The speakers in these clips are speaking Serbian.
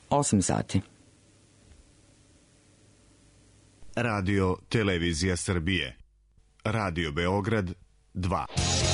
8 sati. Radio Televizija Srbije. Radio Beograd 2.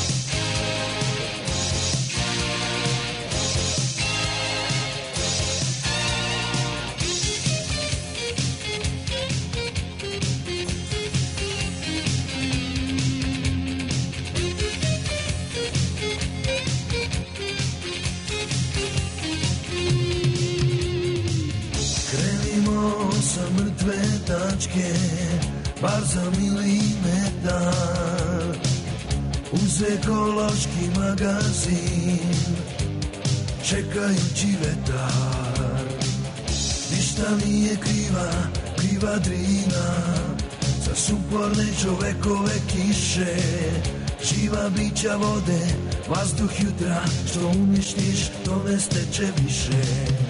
Tačke, bar za milimetar, uz ekološki magazin, čekajući vetar. Ništa nije kriva Drina, za suporne čovekove kiše, živa bića vode, vazduh jutra, što uništiš, to ne steče više.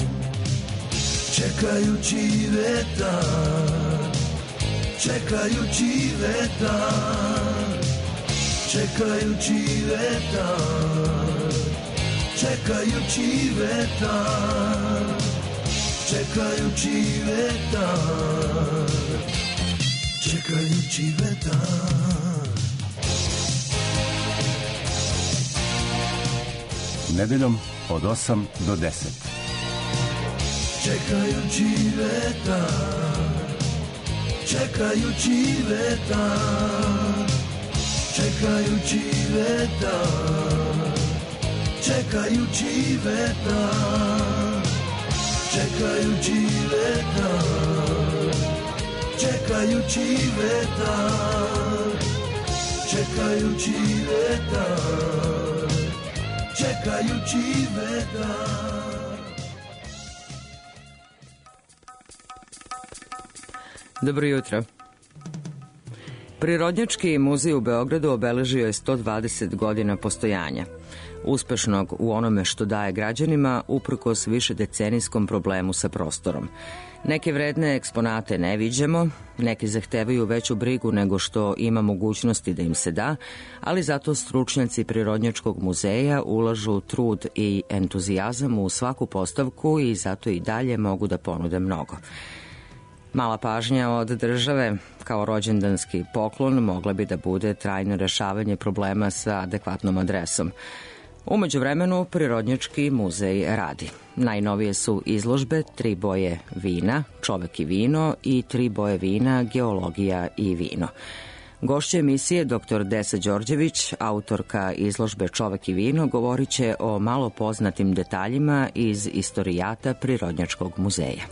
Čekajući vetar, čekajući vetar, čekajući vetar, čekajući vetar, čekajući vetar, čekajući vetar. Nedeljom od 8 do 10. Čekajući vetar, čekajući vetar, čekajući vetar, čekajući vetar, čekajući vetar, čekajući vetar, čekajući vetar, čekajući vetar. Dobro jutro. Prirodnjački muzej u Beogradu obeležio je 120 godina postojanja, uspešnog u onome što daje građanima uprkos višedecenijskom problemu sa prostorom. Neke vredne eksponate ne viđamo, neki zahtevaju veću brigu nego što ima mogućnosti da im se da, ali zato stručnjaci Prirodnjačkog muzeja ulažu trud i entuzijazam u svaku postavku i zato i dalje mogu da ponude mnogo. Mala pažnja od države kao rođendanski poklon mogla bi da bude trajno rešavanje problema sa adekvatnom adresom. U međuvremenu Prirodnjački muzej radi. Najnovije su izložbe 3 boje vina, čovek i vino i 3 boje vina, geologija i vino. Gošća emisije dr. Desa Đorđević, autorka izložbe Čovek i vino, govorit će o malo poznatim detaljima iz istorijata Prirodnjačkog muzeja.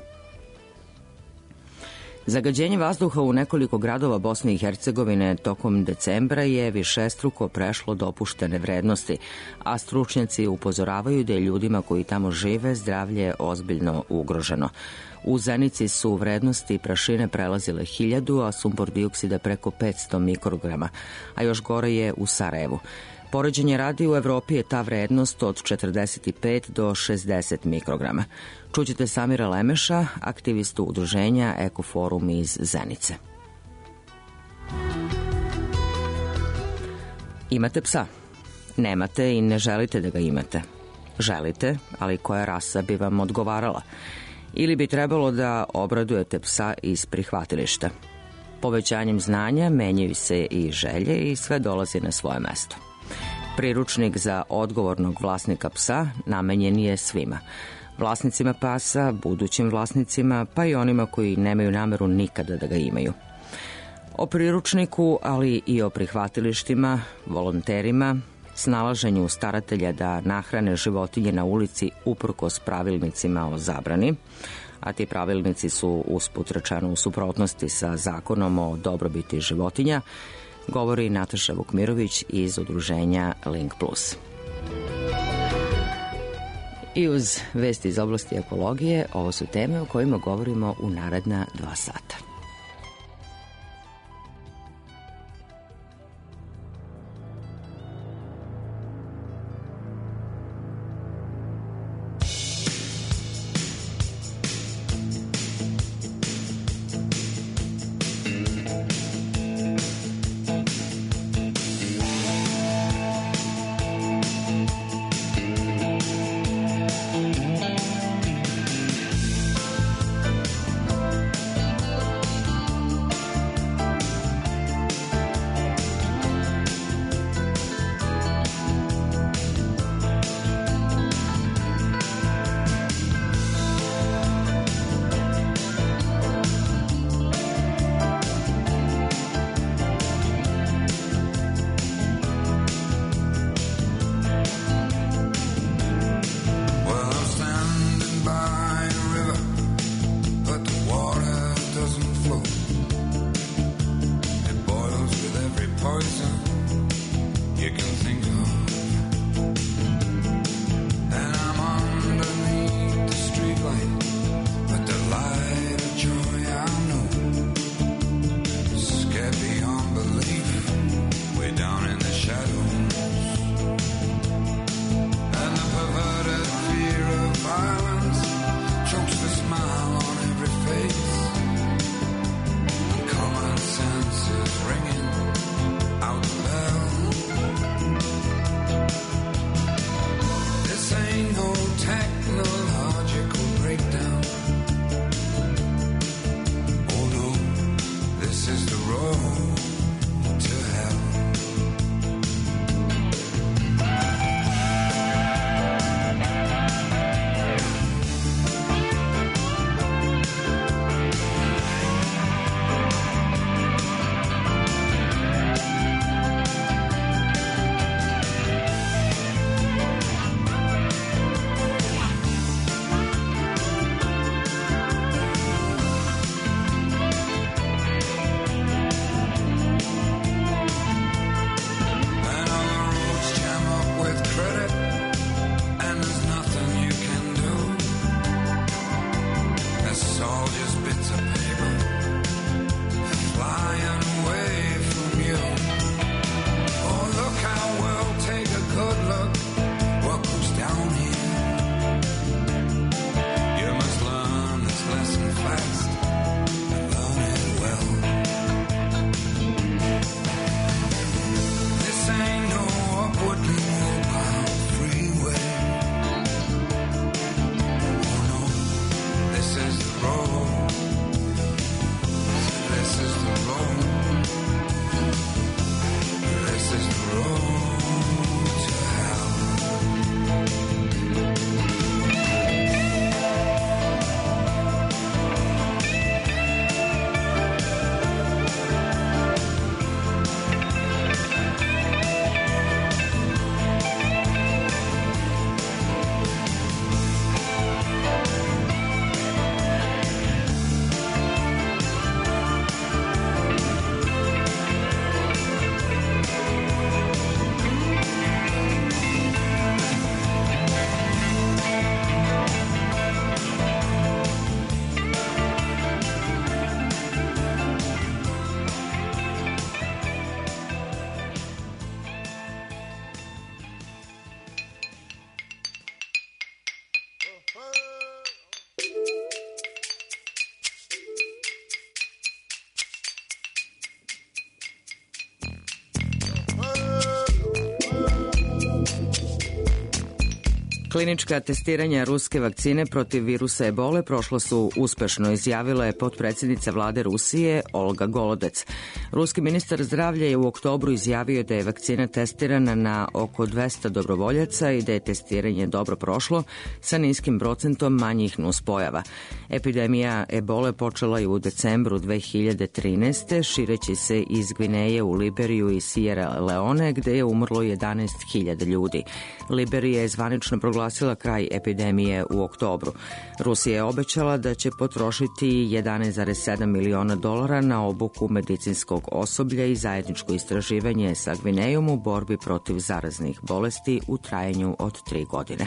Zagađenje vazduha u nekoliko gradova Bosne i Hercegovine tokom decembra je višestruko prešlo dopuštene vrednosti, a stručnjaci upozoravaju da je ljudima koji tamo žive zdravlje ozbiljno ugroženo. U Zenici su vrednosti prašine prelazile 1000, a sumpor dioksida preko 500 mikrograma, a još gore je u Sarajevu. Poređenje radi, u Evropi je ta vrednost od 45 do 60 mikrograma. Čućete Samira Lemeša, aktivistu udruženja Ekoforum iz Zenice. Imate psa? Nemate i ne želite da ga imate. Želite, ali koja rasa bi vam odgovarala? Ili bi trebalo da obradujete psa iz prihvatilišta? Povećanjem znanja menjaju se i želje i sve dolazi na svoje mesto. Priručnik za odgovornog vlasnika psa namenjen je svima. Vlasnicima pasa, budućim vlasnicima, pa i onima koji nemaju nameru nikada da ga imaju. O priručniku, ali i o prihvatilištima, volonterima, snalaženju staratelja da nahrane životinje na ulici uprkos pravilnicima o zabrani, a ti pravilnici su usput rečeno u suprotnosti sa zakonom o dobrobiti životinja, govori Nataša Vukmirović iz udruženja Link Plus. I uz vesti iz oblasti ekologije, ovo su teme o kojima govorimo u naredna 2 sata. Klinička testiranja ruske vakcine protiv virusa ebole prošlo su uspešno, izjavila je potpredsjednica vlade Rusije Olga Golodec. Ruski ministar zdravlja je u oktobru izjavio da je vakcina testirana na oko 200 dobrovoljaca i da je testiranje dobro prošlo sa niskim procentom manjih nuspojava. Epidemija ebole počela je u decembru 2013. šireći se iz Gvineje u Liberiju i Sierra Leone, gde je umrlo 11.000 ljudi. Liberija je zvanično proglasila kraj epidemije u oktobru. Rusija je obećala da će potrošiti 11,7 miliona dolara na obuku medicinskog osoblja i zajedničko istraživanje sa Gvinejom u borbi protiv zaraznih bolesti u trajanju od 3 godine.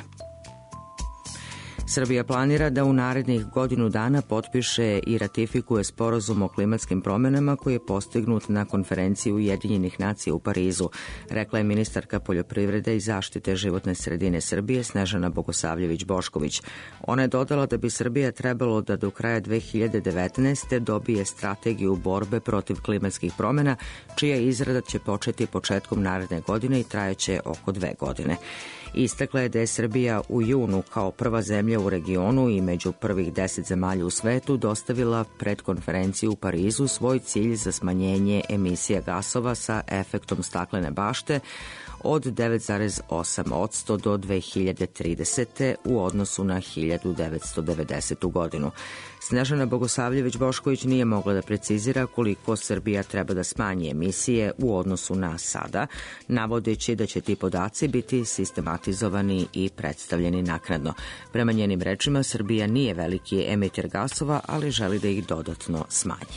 Srbija planira da u narednih godinu dana potpiše i ratifikuje sporazum o klimatskim promenama koji je postignut na konferenciji Ujedinjenih nacija u Parizu, rekla je ministarka poljoprivrede i zaštite životne sredine Srbije Snežana Bogosavljević-Bošković. Ona je dodala da bi Srbija trebalo da do kraja 2019. dobije strategiju borbe protiv klimatskih promena, čija izrada će početi početkom naredne godine i trajaće oko 2 godine. Istakla je da je Srbija u junu kao prva zemlja u regionu i među prvih 10 zemalja u svetu dostavila pred konferenciju u Parizu svoj cilj za smanjenje emisija gasova sa efektom staklene bašte od 9,8% do 2030. u odnosu na 1990. godinu. Snežana Bogosavljević-Bošković nije mogla da precizira koliko Srbija treba da smanji emisije u odnosu na sada, navodeći da će ti podaci biti sistematizovani i predstavljeni naknadno. Prema njenim rečima, Srbija nije veliki emiter gasova, ali želi da ih dodatno smanji.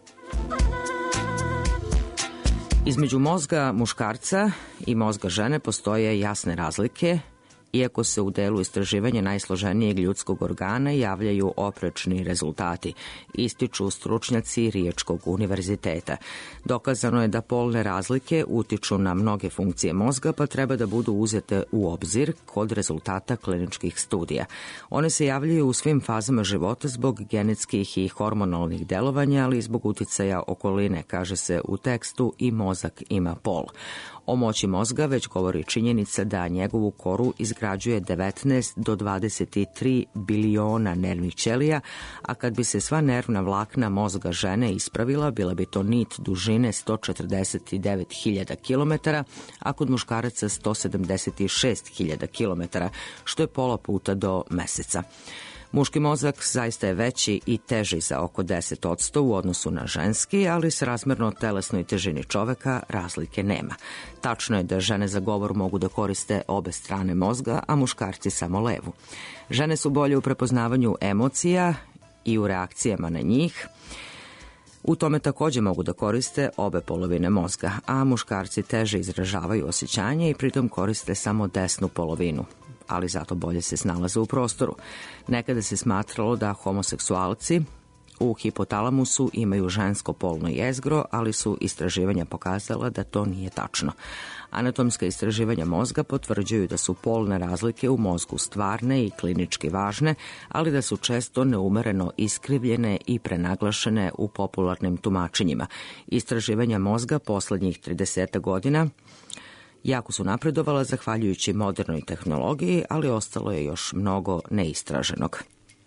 Između mozga muškarca i mozga žene postoje jasne razlike, iako se u delu istraživanja najsloženijeg ljudskog organa javljaju oprečni rezultati, ističu stručnjaci Riječkog univerziteta. Dokazano je da polne razlike utiču na mnoge funkcije mozga, pa treba da budu uzete u obzir kod rezultata kliničkih studija. One se javljaju u svim fazama života zbog genetskih i hormonalnih delovanja, ali i zbog uticaja okoline, kaže se u tekstu, i mozak ima pol. O moći mozga već govori činjenica da njegovu koru izgrađuje 19 do 23 biliona nervnih ćelija, a kad bi se sva nervna vlakna mozga žene ispravila, bila bi to nit dužine 149.000 km, a kod muškaraca 176.000 km, što je pola puta do meseca. Muški mozak zaista je veći i teži za oko 10% u odnosu na ženski, ali srazmerno telesnoj težini čoveka razlike nema. Tačno je da žene za govor mogu da koriste obe strane mozga, a muškarci samo levu. Žene su bolje u prepoznavanju emocija i u reakcijama na njih. U tome takođe mogu da koriste obe polovine mozga, a muškarci teže izražavaju osjećanje i pritom koriste samo desnu polovinu, ali zato bolje se snalaze u prostoru. Nekada se smatralo da homoseksualci u hipotalamusu imaju žensko polno jezgro, ali su istraživanja pokazala da to nije tačno. Anatomska istraživanja mozga potvrđuju da su polne razlike u mozgu stvarne i klinički važne, ali da su često neumereno iskrivljene i prenaglašene u popularnim tumačenjima. Istraživanja mozga poslednjih 30 godina jako su napredovala zahvaljujući modernoj tehnologiji, ali ostalo je još mnogo neistraženog.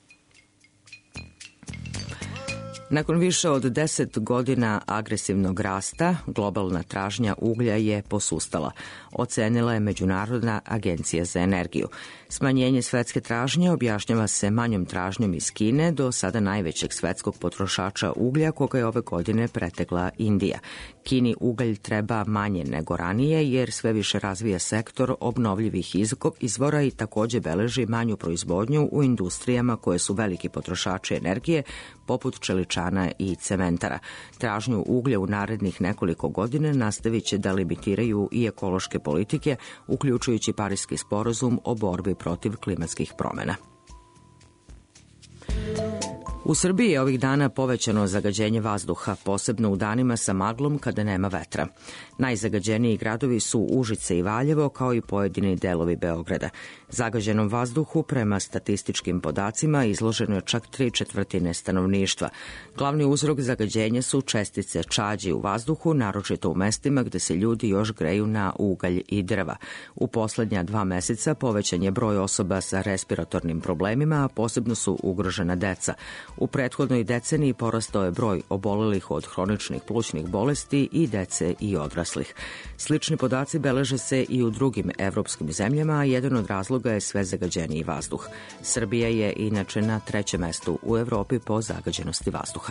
Nakon više od 10 godina agresivnog rasta, globalna tražnja uglja je posustala, ocenila je Međunarodna agencija za energiju. Smanjenje svetske tražnje objašnjava se manjom tražnjom iz Kine, do sada najvećeg svetskog potrošača uglja, koga je ove godine pretekla Indija. Kini ugalj treba manje nego ranije, jer sve više razvija sektor obnovljivih izvora i takođe beleži manju proizvodnju u industrijama koje su veliki potrošači energije, poput čeličana i cementara. Tražnju uglja u narednih nekoliko godina nastavit će da limitiraju i ekološke politike, uključujući Pariski sporazum o borbi protiv klimatskih promena. U Srbiji je ovih dana povećano zagađenje vazduha, posebno u danima sa maglom kada nema vetra. Najzagađeniji gradovi su Užice i Valjevo, kao i pojedini delovi Beograda. Zagađenom vazduhu, prema statističkim podacima, izloženo je čak 3/4 stanovništva. Glavni uzrok zagađenja su čestice čađi u vazduhu, naročito u mestima gde se ljudi još greju na ugalj i drva. U poslednja 2 meseca povećan je broj osoba sa respiratornim problemima, a posebno su ugrožena deca. U prethodnoj deceniji porastao je broj obolelih od hroničnih plućnih bolesti i dece i odraslih. Slični podaci beleže se i u drugim evropskim zemljama, a jedan od razloga je sve zagađeniji vazduh. Srbija je inače na 3. mestu u Evropi po zagađenosti vazduha.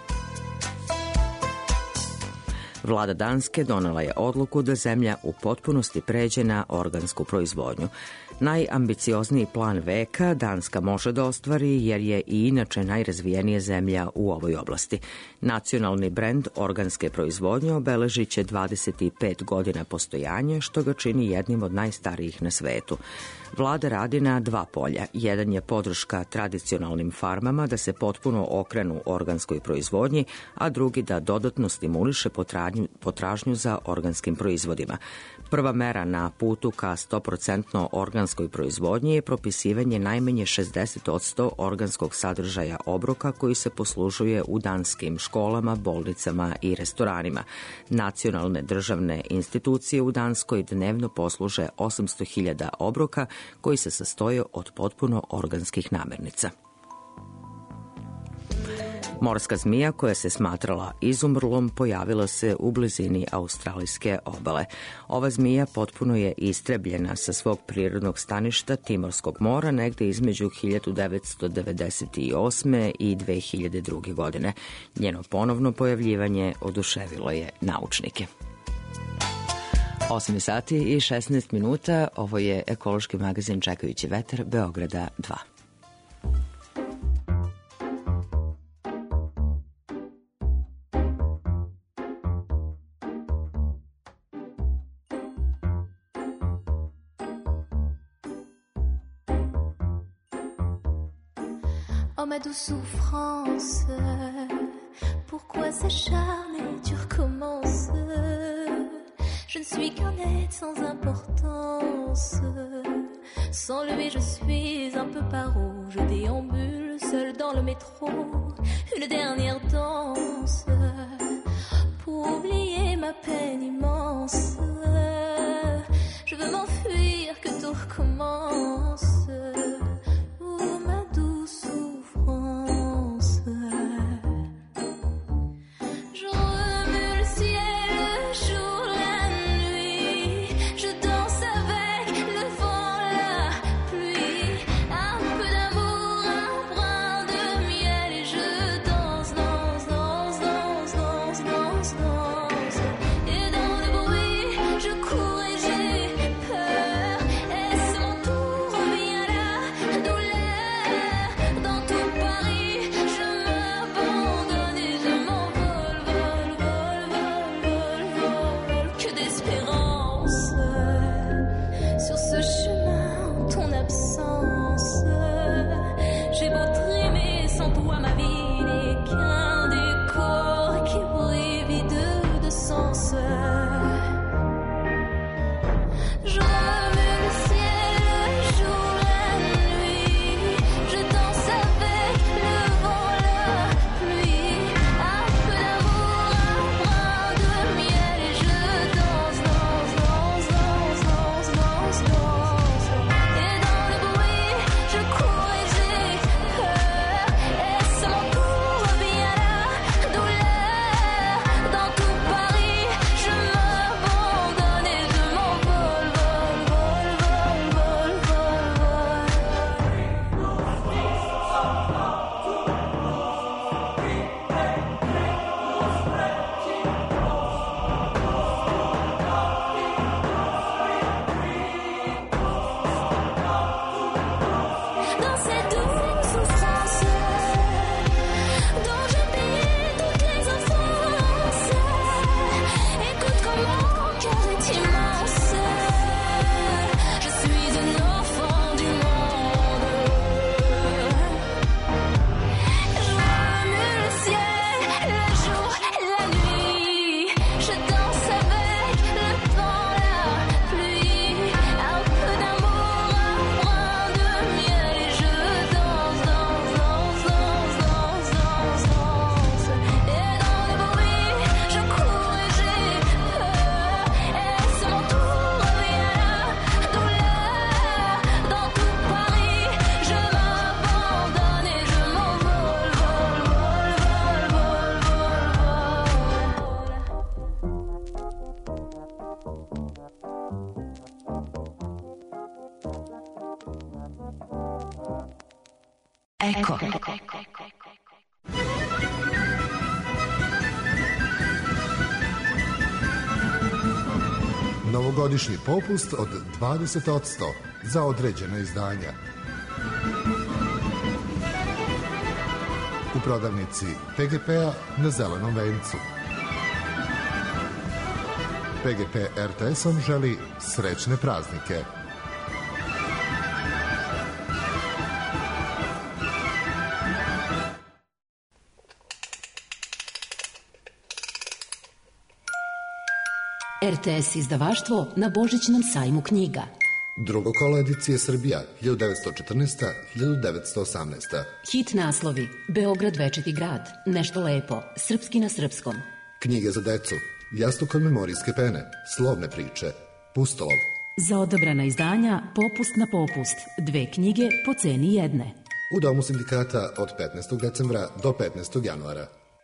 Vlada Danske donela je odluku da zemlja u potpunosti pređe na organsku proizvodnju. Najambiciozniji plan veka Danska može da ostvari jer je i inače najrazvijenija zemlja u ovoj oblasti. Nacionalni brend organske proizvodnje obeležit će 25 godina postojanja, što ga čini jednim od najstarijih na svetu. Vlada radi na 2 polja. Jedan je podrška tradicionalnim farmama da se potpuno okrenu organskoj proizvodnji, a drugi da dodatno stimuliše potražnju za organskim proizvodima. Prva mera na putu ka 100% organskoj proizvodnji je propisivanje najmanje 60% organskog sadržaja obroka koji se poslužuje u danskim školama, bolnicama i restoranima. Nacionalne državne institucije u Danskoj dnevno posluže 800.000 obroka koji se sastoje od potpuno organskih namirnica. Morska zmija koja se smatrala izumrlom pojavila se u blizini australijske obale. Ova zmija potpuno je istrebljena sa svog prirodnog staništa Timorskog mora negde između 1998. i 2002. godine. Njeno ponovno pojavljivanje oduševilo je naučnike. 8 sati i 16 minuta. Ovo je ekološki magazin Čekajući vetar Beograda 2. Oh ma douce souffrance, pourquoi s'acharner, tu recommences. Je ne suis qu'un être sans importance. Sans lui je suis un peu paro. Je déambule seul dans le métro. Une dernière danse pour oublier ma peine immense. Je veux m'enfuir, que tout recommence. Et dans le bruit Eko. Novogodišnji popust od 20% za određena izdanja. U prodavnici PGP-a na Zelenom vencu. PGP RTS-om želi srećne praznike. RTS izdavaštvo na Božićnom sajmu knjiga. Drugo kolo edicije Srbija, 1914-1918. Hit naslovi: Beograd večiti grad, Nešto lepo, Srpski na srpskom. Knjige za decu, Jastuk od memorijske pene, Slovne priče, Pustolov. Za odabrana izdanja popust na popust, 2 knjige po ceni jedne. U Domu sindikata od 15. decembra do 15. januara.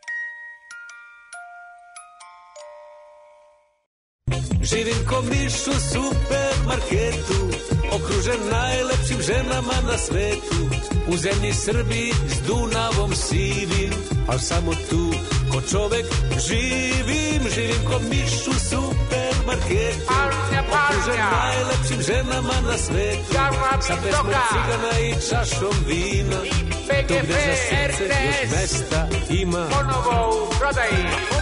Živim ko miš u supermarketu, okružen najlepšim ženama na svetu. U zemlji Srbiji s Dunavom sivim, al samo tu ko čovek živim. Živim ko miš u supermarketu, okružen najlepšim ženama na svetu. Sa pesmom cigana i čašom vina, to gde za srce još mesta ima. Ponovo u prodaji.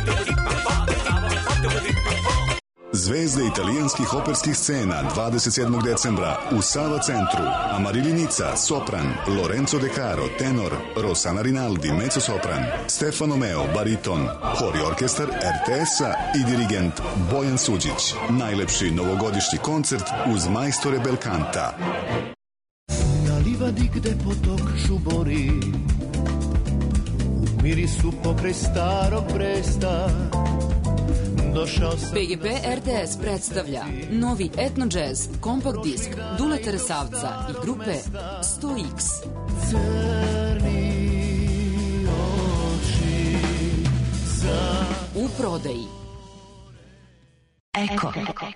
Zvezde italijanskih operskih scena 27. decembra u Sava centru. Amarilinica, sopran, Lorenzo De Caro, tenor, Rossana Rinaldi, mezzosopran, Stefano Meo, bariton, hor i orkestar RTS-a i dirigent Bojan Suđić. Najlepši novogodišnji koncert uz majstore Belkanta. Na livadi gde potok žubori, u mirisu pokraj starog Bresta, PGP RTS predstavlja novi etno jazz kompakt disk Duleta Resavca i grupe 100X. U prodaji. Eko.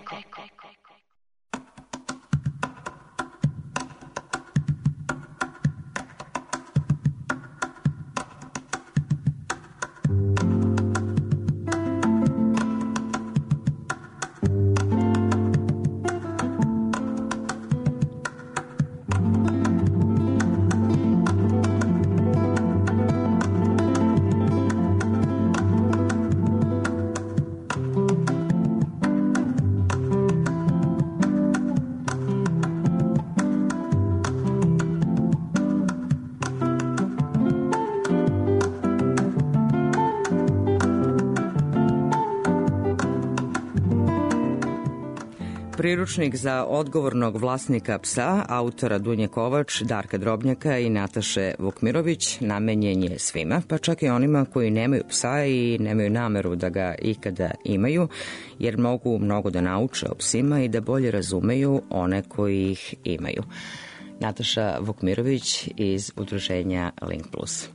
Priručnik za odgovornog vlasnika psa, autora Dunje Kovač, Darka Drobnjaka i Nataše Vukmirović, namenjen je svima, pa čak i onima koji nemaju psa i nemaju nameru da ga ikada imaju, jer mogu mnogo da nauče o psima i da bolje razumeju one koji ih imaju. Nataša Vukmirović iz udruženja Link Plus.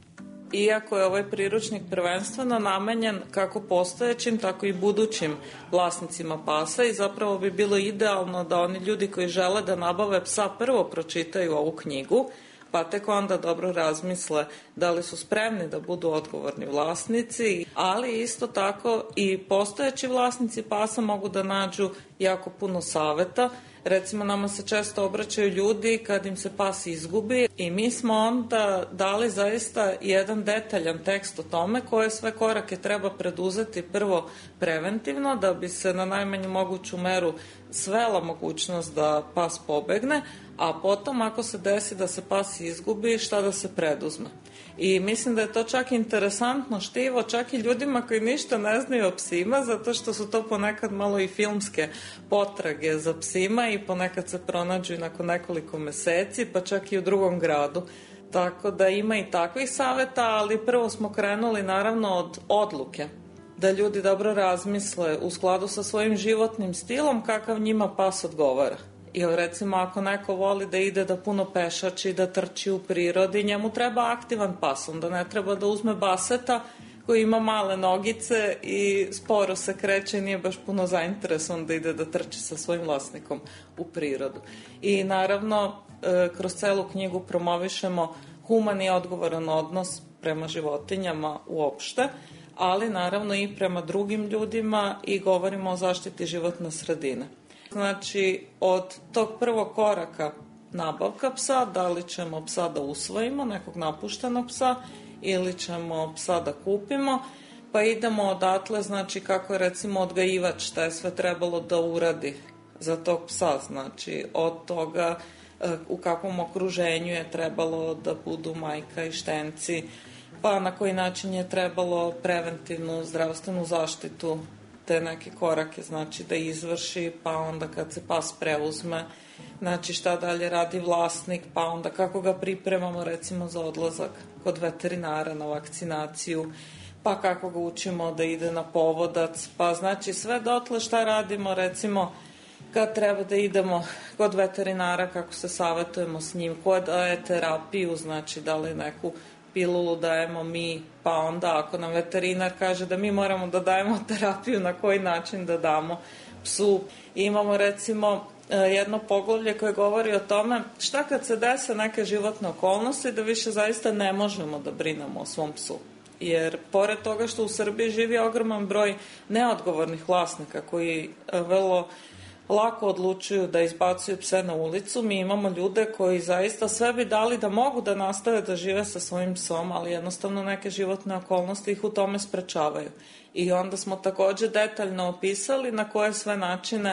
Iako je ovaj priručnik prvenstveno namenjen kako postojećim, tako i budućim vlasnicima pasa i zapravo bi bilo idealno da oni ljudi koji žele da nabave psa prvo pročitaju ovu knjigu, pa tek onda dobro razmisle da li su spremni da budu odgovorni vlasnici, ali isto tako i postojeći vlasnici pasa mogu da nađu jako puno saveta. Recimo, nama se često obraćaju ljudi kad im se pas izgubi i mi smo onda dali zaista jedan detaljan tekst o tome koje sve korake treba preduzeti prvo preventivno da bi se na najmanju moguću meru svela mogućnost da pas pobegne, a potom ako se desi da se pas izgubi, šta da se preduzme. I mislim da je to čak interesantno štivo čak i ljudima koji ništa ne znaju o psima, zato što su to ponekad malo i filmske potrage za psima i ponekad se pronađu i nakon nekoliko meseci, pa čak i u drugom gradu. Tako da ima i takvih saveta, ali prvo smo krenuli naravno od odluke. Da ljudi dobro razmisle u skladu sa svojim životnim stilom kakav njima pas odgovara. Ili recimo ako neko voli da ide da puno pešači, da trči u prirodi, njemu treba aktivan pas, onda ne treba da uzme baseta koji ima male nogice i sporo se kreće i nije baš puno zainteresovan da ide da trči sa svojim vlasnikom u prirodu. I naravno kroz celu knjigu promovišemo human i odgovoran odnos prema životinjama uopšte, ali naravno i prema drugim ljudima i govorimo o zaštiti životne sredine. Znači, od tog prvog koraka nabavka psa, da li ćemo psa da usvojimo, nekog napuštenog psa, ili ćemo psa da kupimo, pa idemo odatle, znači kako je recimo odgajivač, šta je sve trebalo da uradi za tog psa, znači od toga u kakvom okruženju je trebalo da budu majka i štenci, pa na koji način je trebalo preventivnu zdravstvenu zaštitu, te neke korake, znači da izvrši, pa onda kad se pas preuzme, znači šta dalje radi vlasnik, pa onda kako ga pripremamo recimo za odlazak kod veterinara na vakcinaciju, pa kako ga učimo da ide na povodac, pa znači sve dotle šta radimo recimo kad treba da idemo kod veterinara, kako se savetujemo s njim, ko daje terapiju, znači da li neku pilulu dajemo mi, pa onda ako nam veterinar kaže da mi moramo da dajemo terapiju, na koji način da damo psu. Imamo recimo jedno poglavlje koje govori o tome šta kad se dese neke životne okolnosti da više zaista ne možemo da brinemo o svom psu. Jer pored toga što u Srbiji živi ogroman broj neodgovornih vlasnika koji vrlo lako odlučuju da izbacuju pse na ulicu, mi imamo ljude koji zaista sve bi dali da mogu da nastave da žive sa svojim psom, ali jednostavno neke životne okolnosti ih u tome sprečavaju. I onda smo takođe detaljno opisali na koje sve načine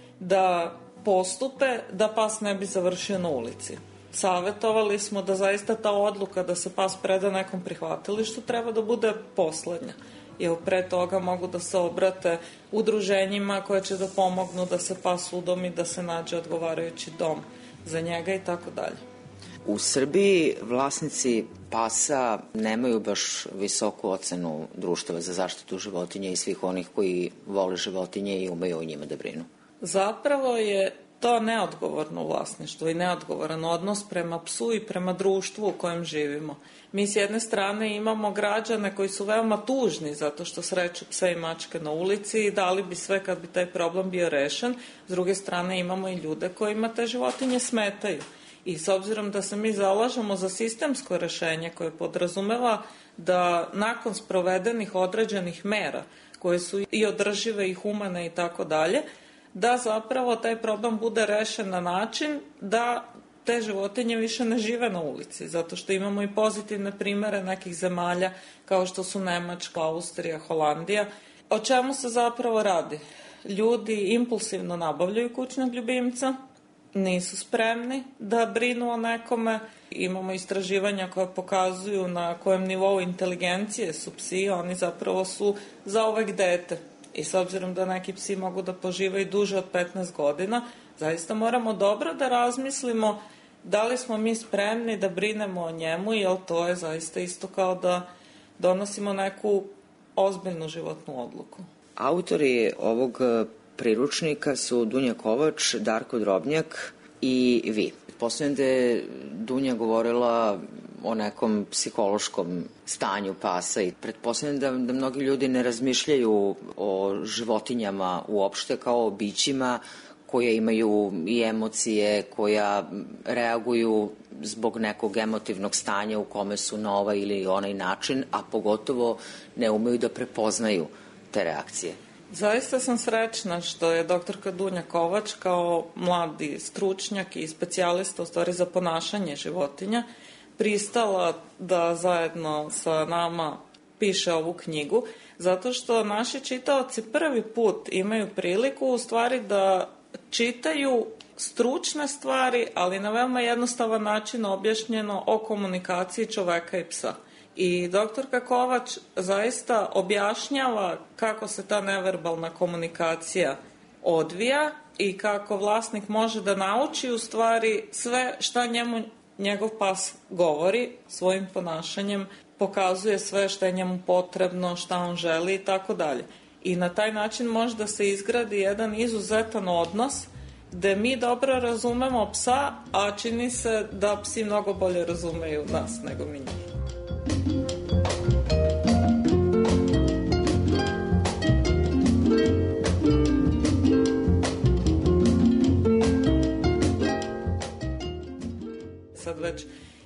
da postupe da pas ne bi završio na ulici. Savetovali smo da zaista ta odluka da se pas preda nekom prihvatilištu treba da bude poslednja. Jer pre toga mogu da se obrate udruženjima koje će da pomognu da se pas udomi, da se nađe odgovarajući dom za njega i tako dalje. U Srbiji vlasnici pasa nemaju baš visoku ocenu društava za zaštitu životinja i svih onih koji vole životinje i umeju o njima da brinu. Zapravo je to neodgovorno vlasništvo i neodgovoran odnos prema psu i prema društvu u kojem živimo. Mi s jedne strane imamo građane koji su veoma tužni zato što sreću pse i mačke na ulici i dali bi sve kad bi taj problem bio rešen. S druge strane imamo i ljude kojima te životinje smetaju. I s obzirom da se mi zalažemo za sistemsko rešenje koje podrazumeva da nakon sprovedenih određenih mera koje su i održive i humane i tako dalje, da zapravo taj problem bude rešen na način da te životinje više ne žive na ulici, zato što imamo i pozitivne primere nekih zemalja kao što su Nemačka, Austrija, Holandija. O čemu se zapravo radi? Ljudi impulsivno nabavljaju kućnog ljubimca, nisu spremni da brinu o nekome. Imamo istraživanja koje pokazuju na kojem nivou inteligencije su psi, oni zapravo su zauvek dete. I s obzirom da neki psi mogu da poživaju duže od 15 godina, zaista moramo dobro da razmislimo da li smo mi spremni da brinemo o njemu, jer to je zaista isto kao da donosimo neku ozbiljnu životnu odluku. Autori ovog priručnika su Dunja Kovač, Darko Drobnjak i vi. Pretpostavljam da je Dunja govorila o nekom psihološkom stanju pasa i pretpostavljam da mnogi ljudi ne razmišljaju o životinjama uopšte kao o bićima koje imaju i emocije, koja reaguju zbog nekog emotivnog stanja u kome su na ovaj ili onaj način, a pogotovo ne umeju da prepoznaju te reakcije. Zaista sam srećna što je doktorka Dunja Kovač kao mladi stručnjak i specijalista u stvari za ponašanje životinja pristala da zajedno sa nama piše ovu knjigu, zato što naši čitaoci prvi put imaju priliku u stvari da čitaju stručne stvari, ali na veoma jednostavan način objašnjeno o komunikaciji čoveka i psa. I doktorka Kovač zaista objašnjava kako se ta neverbalna komunikacija odvija i kako vlasnik može da nauči u stvari sve šta njemu njegov pas govori svojim ponašanjem, pokazuje sve šta je njemu potrebno, šta on želi i tako dalje. I na taj način može da se izgradi jedan izuzetan odnos gde mi dobro razumemo psa, a čini se da psi mnogo bolje razumeju nas nego mi njih. Sad već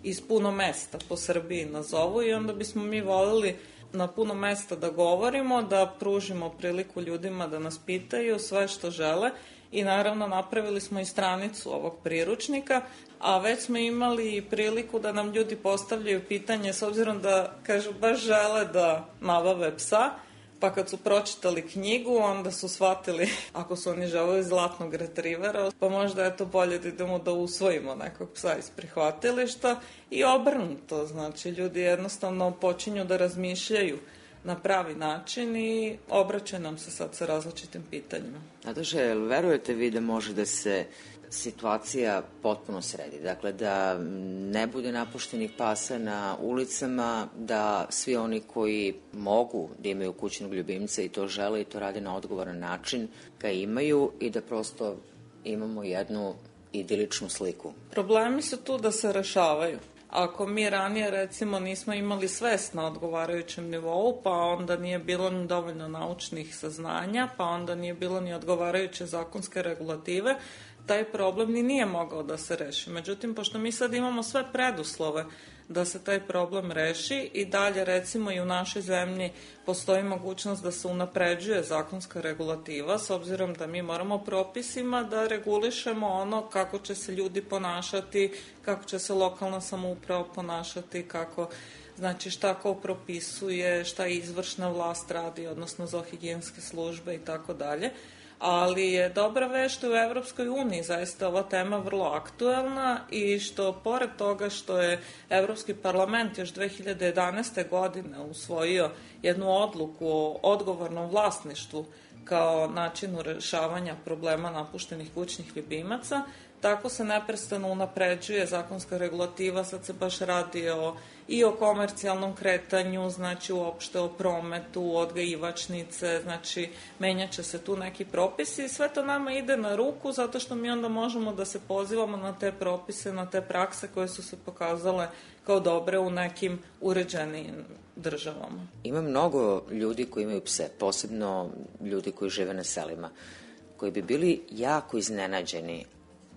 iz puno mesta po Srbiji nazovu i onda bismo mi volili na puno mesta da govorimo, da pružimo priliku ljudima da nas pitaju sve što žele i naravno napravili smo i stranicu ovog priručnika, a već smo imali priliku da nam ljudi postavljaju pitanje s obzirom da, kažu, baš žele da nabave psa, pa kad su pročitali knjigu, onda su shvatili, ako su oni želeli zlatnog retrivera, pa možda je to bolje da idemo da usvojimo nekog psa iz prihvatilišta i obrnuto, znači ljudi jednostavno počinju da razmišljaju na pravi način i obraćaju nam se sad sa različitim pitanjima. Nataša, jel verujete vi da može da se situacija potpuno sredi? Dakle, da ne bude napuštenih pasa na ulicama, da svi oni koji mogu da imaju kućnog ljubimca i to žele i to rade na odgovoran način, ga imaju i da prosto imamo jednu idiličnu sliku. Problemi su tu da se rešavaju. Ako mi ranije, recimo, nismo imali svest na odgovarajućem nivou, pa onda nije bilo ni dovoljno naučnih saznanja, pa onda nije bilo ni odgovarajuće zakonske regulative, taj problem ni nije mogao da se reši. Međutim, pošto mi sad imamo sve preduslove da se taj problem reši i dalje, recimo, i u našoj zemlji postoji mogućnost da se unapređuje zakonska regulativa, s obzirom da mi moramo propisima da regulišemo ono kako će se ljudi ponašati, kako će se lokalna samouprava ponašati, kako, znači šta ko propisuje, šta izvršna vlast radi, odnosno zoohigijenske službe i tako dalje. Ali je dobra vest što u Evropskoj uniji zaista ova tema vrlo aktuelna i što pored toga što je Evropski parlament još 2011. godine usvojio jednu odluku o odgovornom vlasništvu kao načinu rešavanja problema napuštenih kućnih ljubimaca, tako se neprestano unapređuje zakonska regulativa, sad se baš radi i o komercijalnom kretanju, znači uopšte o prometu, odgajivačnice, znači menjaće se tu neki propisi i sve to nama ide na ruku zato što mi onda možemo da se pozivamo na te propise, na te prakse koje su se pokazale kao dobre u nekim uređenijim državama. Ima mnogo ljudi koji imaju pse, posebno ljudi koji žive na selima, koji bi bili jako iznenađeni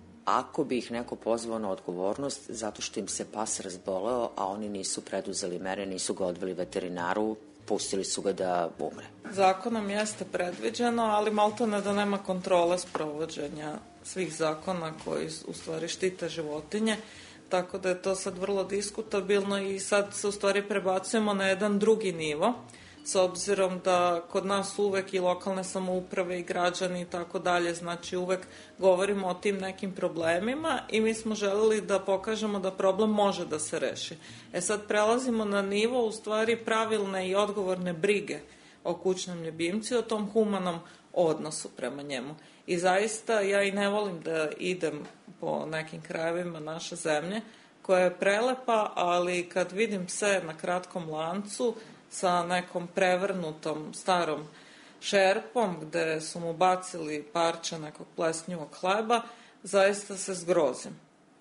ako bi ih neko pozvao na odgovornost zato što im se pas razboleo, a oni nisu preduzeli mere, nisu ga odveli veterinaru, pustili su ga da umre. Zakonom jeste predviđeno, ali maltene da nema kontrole sprovođenja svih zakona koji u stvari štite životinje, tako da je to sad vrlo diskutabilno i sad se u stvari prebacujemo na jedan drugi nivo, s obzirom da kod nas uvek i lokalne samouprave i građani i tako dalje, znači uvek govorimo o tim nekim problemima i mi smo želeli da pokažemo da problem može da se reši. Sad prelazimo na nivo u stvari pravilne i odgovorne brige o kućnom ljubimcu i o tom humanom odnosu prema njemu. I zaista ja i ne volim da idem po nekim krajevima naše zemlje koja je prelepa, ali kad vidim pse na kratkom lancu sa nekom prevrnutom starom šerpom gde su mu bacili parče nekog plesnjivog hleba, zaista se zgrozim.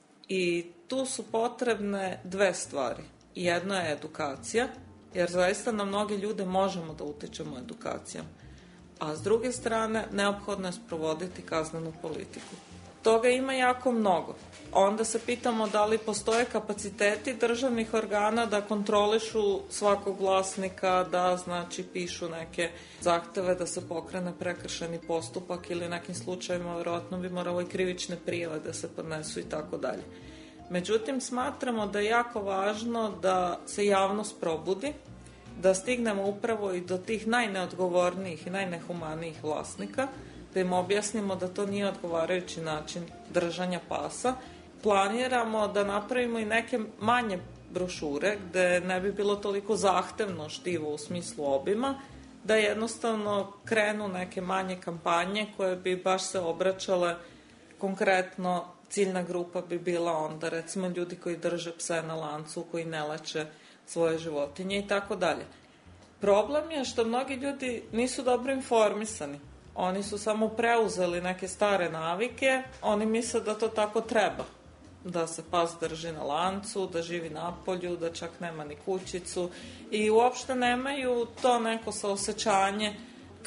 I tu su potrebne dve stvari. Jedno je edukacija, jer zaista na mnogi ljude možemo da utičemo edukacijom. A s druge strane, neophodno je sprovoditi kaznenu politiku. Toga ima jako mnogo. Onda se pitamo da li postoje kapaciteti državnih organa da kontrolišu svakog vlasnika, da znači pišu neke zahteve da se pokrene prekršajni postupak ili nekim slučajima verovatno bi moralo i krivične prijave da se podnesu i tako dalje. Međutim, smatramo da je jako važno da se javnost probudi, da stignemo upravo i do tih najneodgovornijih i najnehumanijih vlasnika, da im objasnimo da to nije odgovarajući način držanja pasa. Planiramo da napravimo i neke manje brošure gde ne bi bilo toliko zahtevno štivo u smislu obima, da jednostavno krenu neke manje kampanje koje bi baš se obraćale konkretno. Ciljna grupa bi bila onda recimo ljudi koji drže pse na lancu, koji ne leče svoje životinje i tako dalje. Problem je što mnogi ljudi nisu dobro informisani. Oni su samo preuzeli neke stare navike, oni misle da to tako treba. Da se pas drži na lancu, da živi napolju, da čak nema ni kućicu i uopšte nemaju to neko saosećanje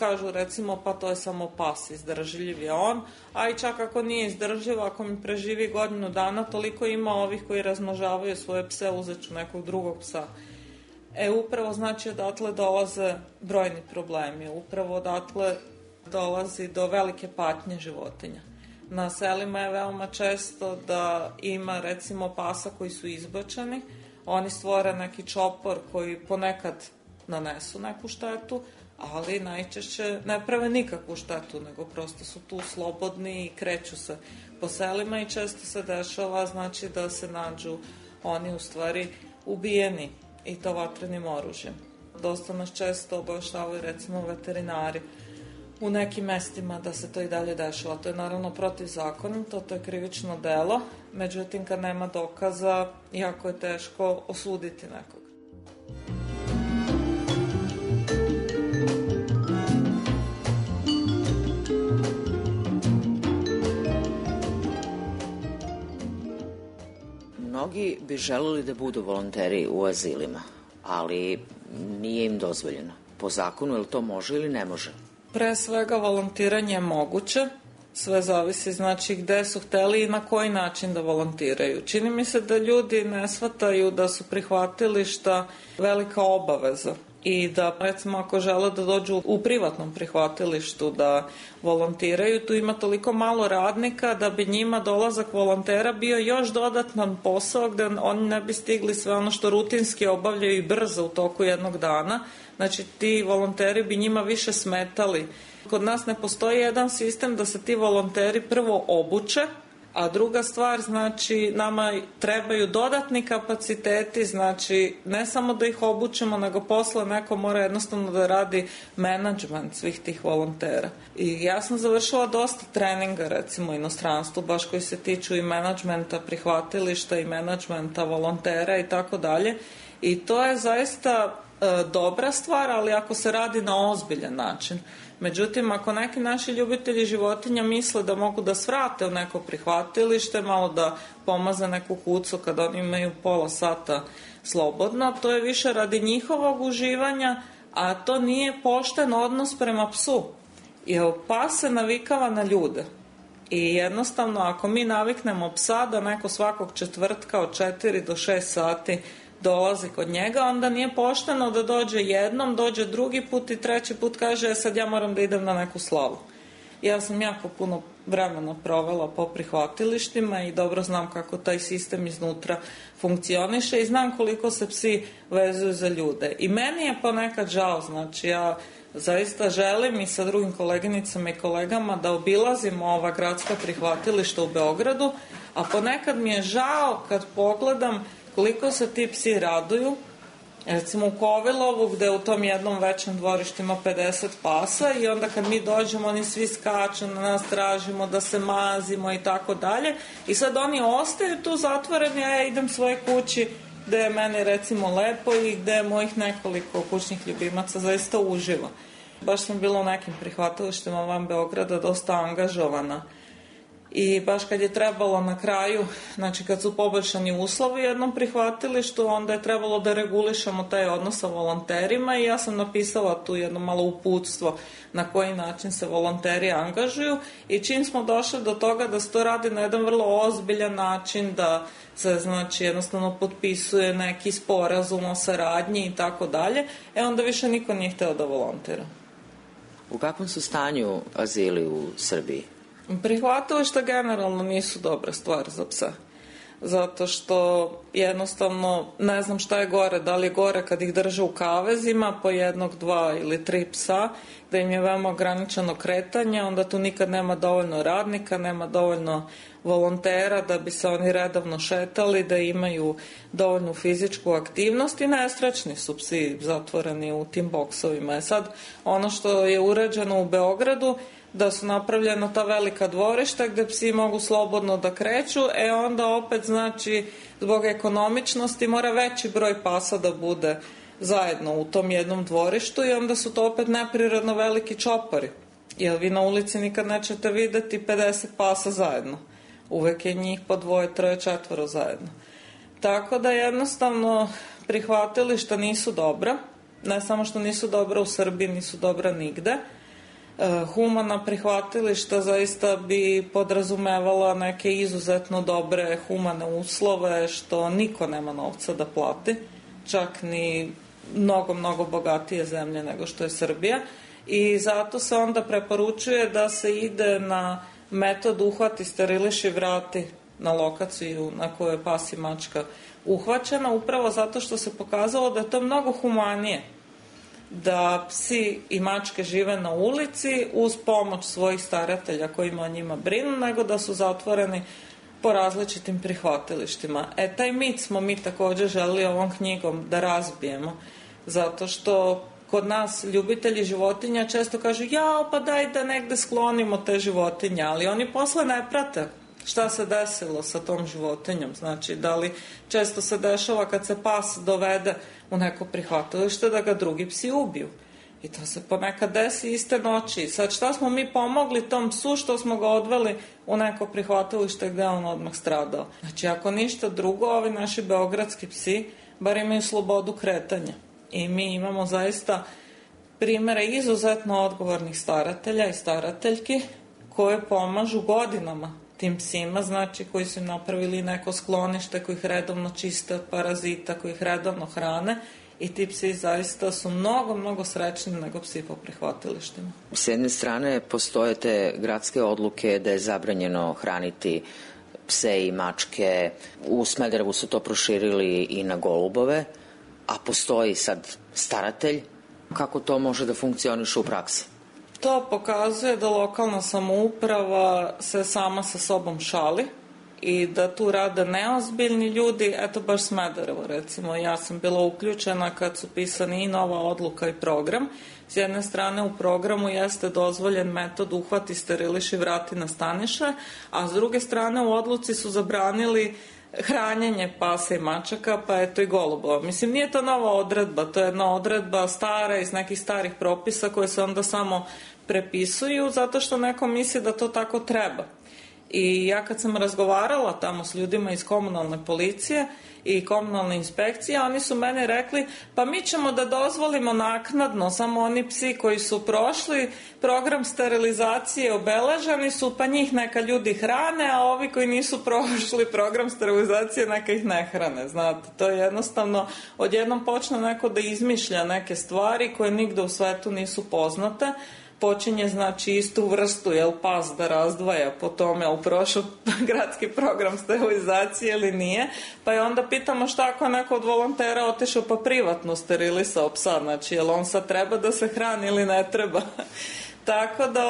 kažu recimo pa to je samo pas, izdržljiv je on, a i čak ako nije izdržljiv, ako mi preživi godinu dana, toliko ima ovih koji razmnožavaju svoje pse, uzet ću nekog drugog psa. Upravo znači odatle dolaze brojni problemi, upravo odatle dolazi do velike patnje životinja. Na selima je veoma često da ima recimo pasa koji su izbačeni, oni stvore neki čopor koji ponekad nanesu neku štetu, ali najčešće ne prave nikakvu štetu, nego prosto su tu slobodni i kreću se po selima i često se dešava znači da se nađu oni u stvari ubijeni i to vatrenim oružjem. Dosta nas često obaveštavaju recimo veterinari u nekim mestima da se to i dalje dešava. To je naravno protivzakonito, to je krivično delo, međutim kad nema dokaza jako je teško osuditi nekog. Mnogi bi želeli da budu volonteri u azilima, ali nije im dozvoljeno. Po zakonu, je li to može ili ne može? Pre svega volontiranje je moguće, sve zavisi znači gde su hteli i na koji način da volontiraju. Čini mi se da ljudi ne shvataju da su prihvatilišta velika obaveza i da recimo ako žele da dođu u privatnom prihvatilištu da volontiraju, tu ima toliko malo radnika da bi njima dolazak volontera bio još dodatan posao gde oni ne bi stigli sve ono što rutinski obavljaju i brzo u toku jednog dana. Znači ti volonteri bi njima više smetali. Kod nas ne postoji jedan sistem da se ti volonteri prvo obuče, a druga stvar, znači, nama trebaju dodatni kapaciteti, znači, ne samo da ih obučemo, nego posle neko mora jednostavno da radi menadžment svih tih volontera. I ja sam završila dosta treninga, recimo, u inostranstvu, baš koji se tiču i menadžmenta prihvatilišta i menadžmenta volontera i tako dalje. I to je zaista dobra stvar, ali ako se radi na ozbiljan način. Međutim, ako neki naši ljubitelji životinja misle da mogu da svrate u neko prihvatilište, malo da pomaze neku kucu kada oni imaju pola sata slobodno, to je više radi njihovog uživanja, a to nije pošten odnos prema psu. Jer pas se navikava na ljude. I jednostavno, ako mi naviknemo psa da neko svakog četvrtka od 4 do 6 sati dolazi kod njega, onda nije pošteno da dođe jednom, dođe drugi put i treći put kaže sad ja moram da idem na neku slavu. Ja sam jako puno vremena provela po prihvatilištima i dobro znam kako taj sistem iznutra funkcioniše i znam koliko se psi vezuju za ljude. I meni je ponekad žao, znači ja zaista želim i sa drugim koleginicama i kolegama da obilazimo ova gradska prihvatilišta u Beogradu, a ponekad mi je žao kad pogledam koliko se ti psi raduju. Recimo u Kovilovu gde u tom jednom većem dvorištu ima 50 pasa i onda kad mi dođemo oni svi skaču na nas, tražimo da se mazimo i tako dalje i sad oni ostaju tu zatvoreni, a ja idem svoje kući gde je meni recimo lepo i gde je mojih nekoliko kućnih ljubimaca zaista uživa. Baš sam bila u nekim prihvatilištima van Beograda dosta angažovana. I baš kad je trebalo na kraju, znači kad su poboljšani uslovi u jednom prihvatilištu, onda je trebalo da regulišemo taj odnos sa volonterima i ja sam napisala tu jedno malo uputstvo na koji način se volonteri angažuju i čim smo došli do toga da se to radi na jedan vrlo ozbiljan način, da se znači jednostavno potpisuje neki sporazum o saradnji i tako dalje, onda više niko nije hteo da volontira. U kakvom su stanju azili u Srbiji? Prihvatilišta generalno nisu dobra stvar za psa. Zato što jednostavno ne znam šta je gore, da li je gore kad ih drže u kavezima po 1, 2 ili 3 psa, da im je veoma ograničeno kretanje, onda tu nikad nema dovoljno radnika, nema dovoljno volontera da bi se oni redovno šetali, da imaju dovoljnu fizičku aktivnost i nesrećni su psi zatvoreni u tim boksovima. Sad, ono što je urađeno u Beogradu, da su napravljena ta velika dvorišta gde psi mogu slobodno da kreću, onda opet znači zbog ekonomičnosti mora veći broj pasa da bude zajedno u tom jednom dvorištu i onda su to opet neprirodno veliki čopori. Jer vi na ulici nikad nećete videti 50 pasa zajedno. Uvek je njih po 2, 3, 4 zajedno. Tako da jednostavno prihvatilišta nisu dobra. Ne samo što nisu dobra u Srbiji, nisu dobra nigde. humana prihvatilišta zaista bi podrazumevala neke izuzetno dobre humane uslove, što niko nema novca da plati, čak ni mnogo bogatije zemlje nego što je Srbija, i zato se onda preporučuje da se ide na metod uhvati, steriliši, vrati na lokaciju na kojoj je pas i mačka uhvaćena, upravo zato što se pokazalo da je to mnogo humanije, da psi i mačke žive na ulici uz pomoć svojih staratelja kojima o njima brinu, nego da su zatvoreni po različitim prihvatilištima. Taj mit smo mi također želeli ovom knjigom da razbijemo, zato što kod nas ljubitelji životinja često kažu jao, pa daj da negde sklonimo te životinje, ali oni posle ne prate šta se desilo sa tom životinjom. Znači, da li često se dešava kad se pas dovede u neko prihvatilište da ga drugi psi ubiju. I to se ponekad desi iste noći. Sad šta smo mi pomogli tom psu što smo ga odveli u neko prihvatilište gde on odmah stradao? Znači, ako ništa drugo, ovi naši beogradski psi bar imaju slobodu kretanja. I mi imamo zaista primere izuzetno odgovornih staratelja i starateljki koje pomažu godinama tim psima, znači koji su im napravili neko sklonište, koji ih redovno čiste od parazita, koji ih redovno hrane, i ti psi zaista su mnogo srećni nego psi po prihvatilištima. S jedne strane postoje te gradske odluke da je zabranjeno hraniti pse i mačke. U Smederevu su to proširili i na golubove, a postoji sad staratelj. Kako to može da funkcioniše u praksi? To pokazuje da lokalna samouprava se sama sa sobom šali i da tu rade neozbiljni ljudi. Eto, baš Smederevo, recimo, ja sam bila uključena kad su pisani i nova odluka i program. S jedne strane u programu jeste dozvoljen metod uhvati, steriliši, vrati na staniše, a s druge strane u odluci su zabranili hranjenje pasa i mačaka, pa eto i golubova. Mislim, nije to nova odredba, to je jedna odredba stara iz nekih starih propisa koje se onda samo prepisuju zato što neko misli da to tako treba. I ja kad sam razgovarala tamo s ljudima iz komunalne policije i komunalne inspekcije, oni su meni rekli, pa mi ćemo da dozvolimo naknadno samo oni psi koji su prošli program sterilizacije, obeleženi su, pa njih neka ljudi hrane, a ovi koji nisu prošli program sterilizacije neka ih ne hrane. Znate, to je jednostavno, odjednom počne neko da izmišlja neke stvari koje nigde u svetu nisu poznate. Počinje, znači, istu vrstu, jel, pas da razdvaja po tome, jel prošao gradski program sterilizacije ili nije, pa je onda pitamo šta ako neko od volontera otišao pa privatno sterilisao psa, znači, jel on sad treba da se hrani ili ne treba. Tako da,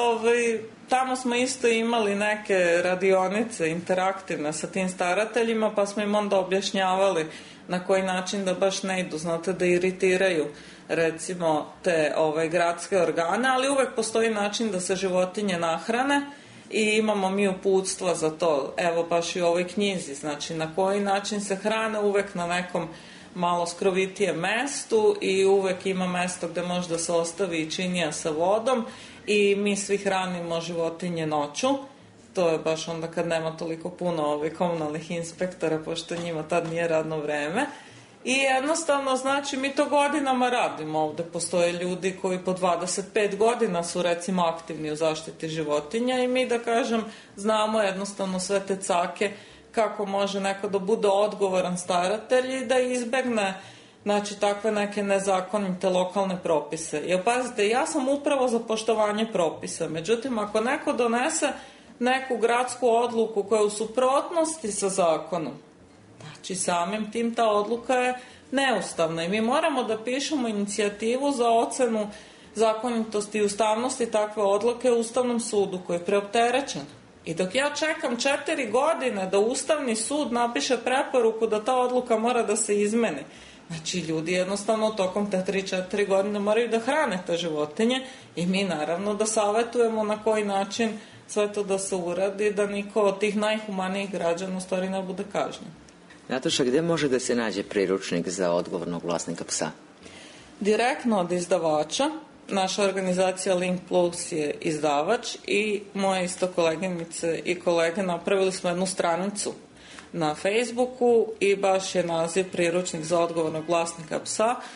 tamo smo isto imali neke radionice interaktivne sa tim starateljima, pa smo im onda objašnjavali na koji način da baš ne idu, znate, da iritiraju recimo te gradske organe, ali uvek postoji način da se životinje nahrane i imamo mi uputstva za to, evo baš i u ovoj knjizi, znači na koji način se hrane, uvek na nekom malo skrovitijem mestu i uvek ima mesto gde može da se ostavi činija sa vodom i mi svi hranimo životinje noću. To je baš onda kad nema toliko puno komunalnih inspektora, pošto njima tad nije radno vreme. I jednostavno, znači, mi to godinama radimo ovde. Postoje ljudi koji po 25 godina su, recimo, aktivni u zaštiti životinja i mi, da kažem, znamo jednostavno sve te cake kako može neko da bude odgovoran staratelj i da izbegne, znači, takve neke nezakonite lokalne propise. Jer, pazite, ja sam upravo za poštovanje propisa. Međutim, ako neko donese neku gradsku odluku koja je u suprotnosti sa zakonom, znači samim tim ta odluka je neustavna i mi moramo da pišemo inicijativu za ocenu zakonitosti i ustavnosti takve odluke u Ustavnom sudu koji je preopterećen. I dok ja čekam 4 godine da Ustavni sud napiše preporuku da ta odluka mora da se izmeni, znači ljudi jednostavno tokom te 3-4 godine moraju da hrane te životinje i mi naravno da savetujemo na koji način sve to da se uradi, da niko od tih najhumanijih građana u stvari ne bude kažnjen. Nataša, gde može da se nađe priručnik za odgovornog vlasnika psa? Direktno od izdavača. Naša organizacija Link Plus je izdavač i moje isto koleginice i kolege napravili smo jednu stranicu na Facebooku i baš je naziv priručnik za odgovornog vlasnika psa.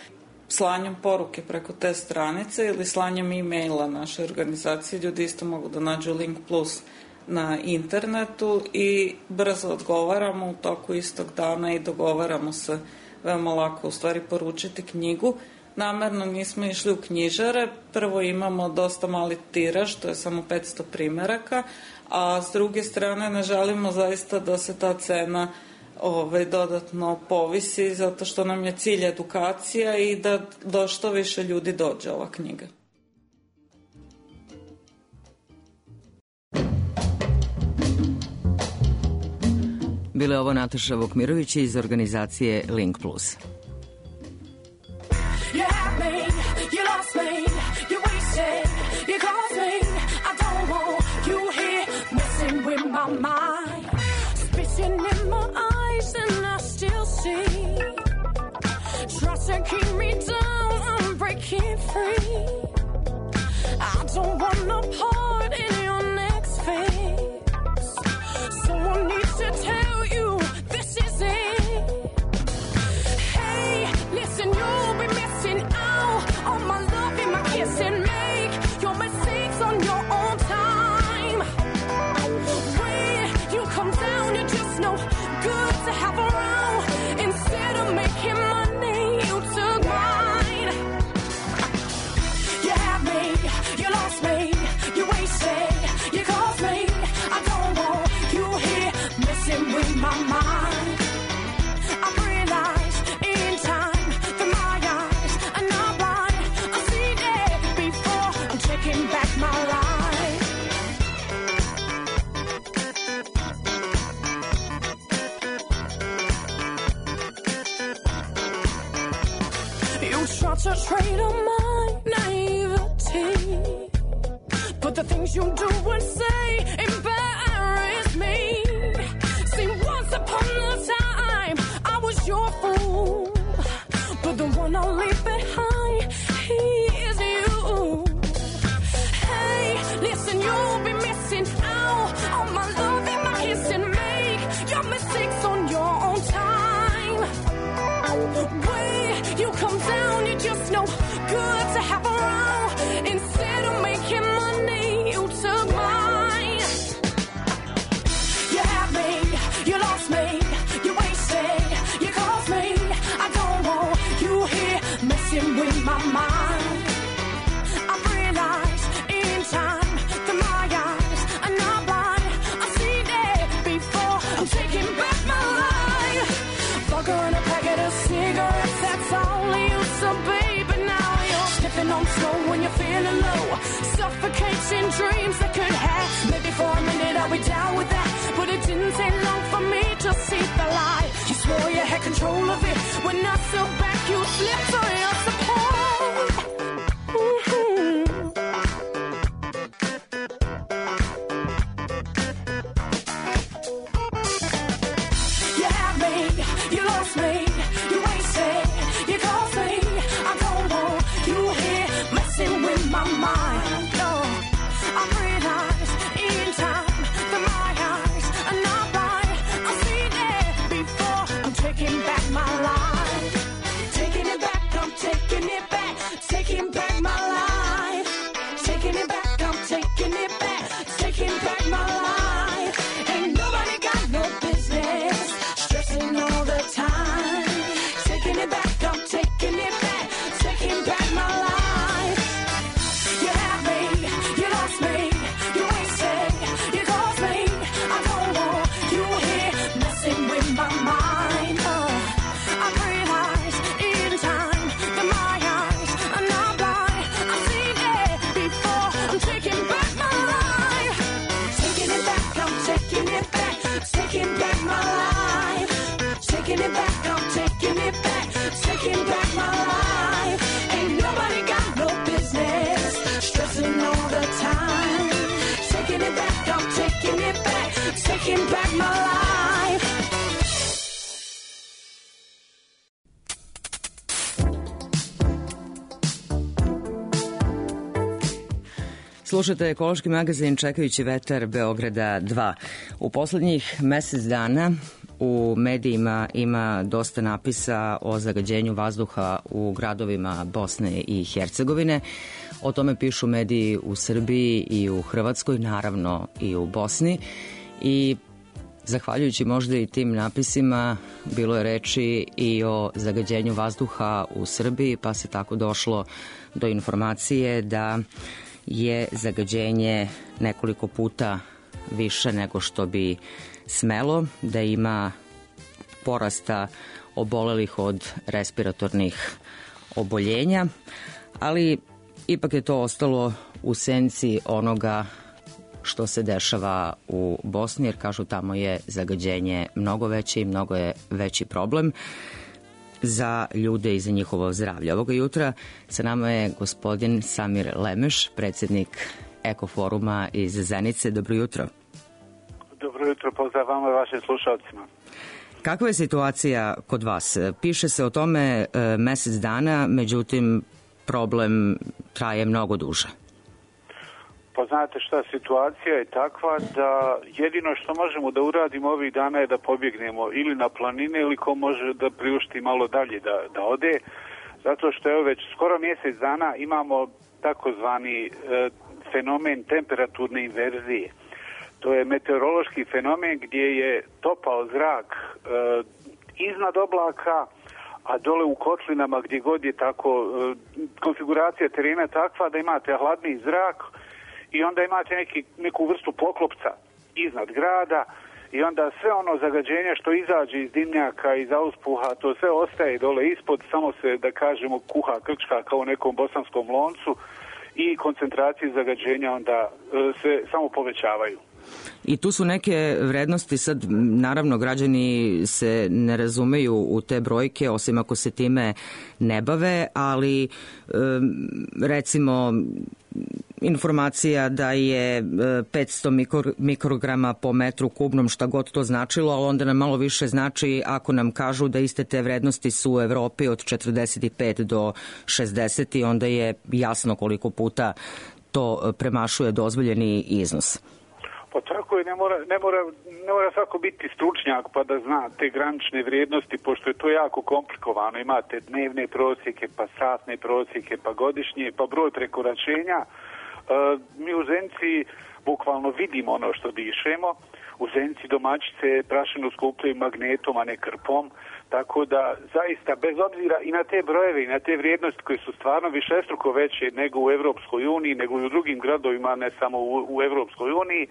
slanjem poruke preko te stranice ili slanjem e-maila našoj organizaciji. Ljudi isto mogu da nađu Link Plus na internetu i brzo odgovaramo u toku istog dana i dogovaramo se veoma lako u stvari poručiti knjigu. Namerno nismo išli u knjižare, prvo imamo dosta mali tiraž, to je samo 500 primeraka, a s druge strane ne želimo zaista da se ta cena dodatno povisi, zato što nam je cilj edukacija i da do što više ljudi dođe ova knjiga. Bila je ovo Nataša Vukmirović iz organizacije Link Plus. Try to keep me down, I'm breaking free. I don't want no part in your next phase. Someone needs to tell you this is it. Hey, listen, you'll be missing out on my love and my kiss and make your mistakes on your own time. When you come down, you're just no good to have around. Instead of making money, you took mine. You had me, you lost me, you wasted, you caused me. I don't want you here messing with my mind. I've realized in time that my eyes are not blind. I've seen it before, I'm taking back my life. You try to trade on my naivety, but the things you do and say embarrass me. See, once upon a time I was your fool, but the one I'll leave behind, he is you. Hey, listen, you'll be missing out on my love and my kiss and make your mistakes on your own time. When you come down, you're just no good to have around. Instead of making money, you took mine. You had me, you lost me, you wasted, you caused me. I don't want you here messing with my mind. I've realized in time that my eyes are not blind. I've seen it before, I'm taking back my life. Fucker and a packet of cigarettes, that's all you so baby. Now you're sniffing on snow when you're feeling low, suffocating dreams that could have. Maybe for a minute I'll be down with that, but it didn't take long for me to see the light. You swore you had control of it. When I stood back, you slipped on your support. You had me, you lost me, you wasted, you caused me. I don't want you here messing with my mind. No, I've realized in time that my eyes are not blind. I've seen it before, I'm taking back my life. Taking it back, I'm taking it back. Taking back my life. Taking it back, I'm taking it back. Taking back my life. Ain't nobody got no business stressing all the time. Taking it back, I'm taking it back. Taking back my life. You had me, you lost me, you wasted, you caused me. I don't want you here messing with my mind. I've realized in time that my eyes are not blind. I've seen it before, I'm taking back my life. Taking it back, I'm taking it back. Taking back my life. Taking it back, I'm taking it back. Taking back my life. Ain't nobody got no business stressing all the time. Taking it back, I'm taking it back. Taking back my life. Slušate ekološki magazin Čekajući vetar Beograda 2. U poslednjih mesec dana u medijima ima dosta napisa o zagađenju vazduha u gradovima Bosne i Hercegovine. O tome pišu mediji u Srbiji i u Hrvatskoj, naravno i u Bosni. I zahvaljujući možda i tim napisima bilo je reči i o zagađenju vazduha u Srbiji, pa se tako došlo do informacije da je zagađenje nekoliko puta više nego što bi smelo, da ima porasta obolelih od respiratornih oboljenja, ali ipak je to ostalo u senci onoga što se dešava u Bosni, jer kažu tamo je zagađenje mnogo veće i mnogo je veći problem za ljude i za njihovo zdravlje. Ovoga jutra sa nama je gospodin Samir Lemeš, predsjednik Ekoforuma iz Zenice. Dobro jutro. Dobro jutro, pozdrav vama i vašim slušalcima. Kakva je situacija kod vas? Piše se o tome mesec dana, međutim problem traje mnogo duže. Pa znate šta, situacija je takva da jedino što možemo da uradimo ovih dana je da pobjegnemo ili na planine ili ko može da priušti malo dalje da ode, zato što je već skoro mjesec dana imamo takozvani fenomen temperaturne inverzije. To je meteorološki fenomen gdje je topao zrak iznad oblaka, a dole u kotlinama gdje god je tako konfiguracija terena takva da imate hladniji zrak i onda imate neku vrstu poklopca iznad grada i onda sve ono zagađenje što izađe iz dimnjaka, iz auspuha, to sve ostaje dole ispod, samo se, da kažemo, kuha, krčka kao u nekom bosanskom loncu i koncentracije zagađenja onda se samo povećavaju. I tu su neke vrednosti, sad naravno građani se ne razumeju u te brojke, osim ako se time ne bave, ali recimo informacija da je 500 mikrograma po metru kubnom, šta god to značilo, ali onda nam malo više znači ako nam kažu da iste te vrednosti su u Evropi od 45 do 60 i onda je jasno koliko puta to premašuje dozvoljeni iznos. Pa tako je, ne mora svako biti stručnjak pa da zna te granične vrijednosti, pošto je to jako komplikovano. Imate dnevne prosjeke, pa satne prosjeke, pa godišnje, pa broj prekoračenja. Mi u Zenici bukvalno vidimo ono što dišemo. U Zenici domaćice prašinu skupljaju magnetom, a ne krpom. Tako da zaista bez obzira i na te brojeve i na te vrijednosti koje su stvarno višestruko veće nego u Evropskoj uniji, nego i u drugim gradovima, ne samo u Evropskoj uniji,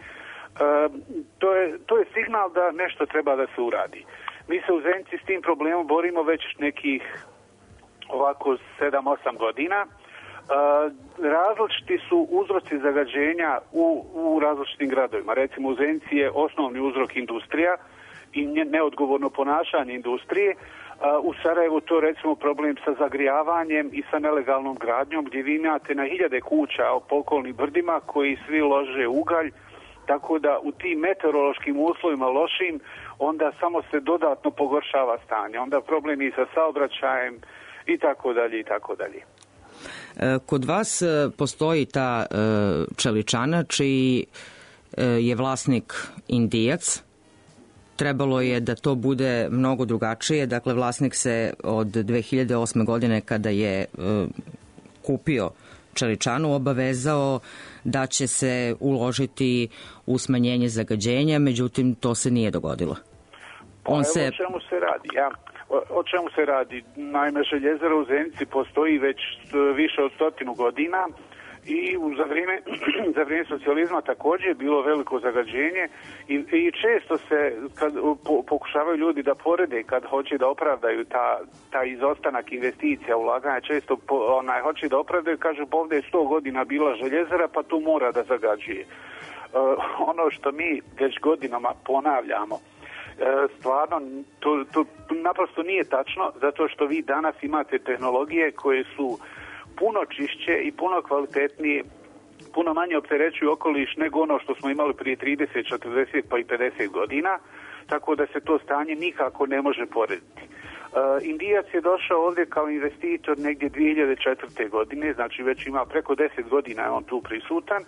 to je signal da nešto treba da se uradi. Mi se u Zenici s tim problemom borimo već nekih ovako 7-8 godina. Različiti su uzroci zagađenja u različitim gradovima. Recimo u Zenici je osnovni uzrok industrija i neodgovorno ponašanje industrije. U Sarajevu to recimo problem sa zagrijavanjem i sa nelegalnom gradnjom, gdje vi imate na hiljade kuća po okolnim brdima koji svi lože ugalj, tako da u tim meteorološkim uslovima lošim onda samo se dodatno pogoršava stanje. Onda problem i sa saobraćajem i tako dalje i tako dalje. Kod vas postoji ta čeličana čiji je vlasnik Indijac. Trebalo je da to bude mnogo drugačije. Dakle, vlasnik se od 2008. godine kada je kupio čeličanu obavezao da će se uložiti u smanjenje zagađenja, međutim to se nije dogodilo. O čemu se radi? O čemu se radi? Naime, željezara u Zenici postoji već više od 100 godina i za vrijeme socijalizma također je bilo veliko zagađenje i često se kad pokušavaju ljudi da porede kad hoće da opravdaju ta izostanak investicija, ulaganja, često hoće da opravdaju, kažu pa ovdje je 100 godina bila željezara pa tu mora da zagađuje. Ono što mi već godinama ponavljamo, stvarno to naprosto nije tačno, zato što vi danas imate tehnologije koje su puno čišće i puno kvalitetnije, puno manje opterećuju okoliš nego ono što smo imali prije 30, 40 pa i 50 godina, tako da se to stanje nikako ne može porediti. Indijac je došao ovdje kao investitor negdje 2004. godine, znači već ima preko 10 godina je on tu prisutan.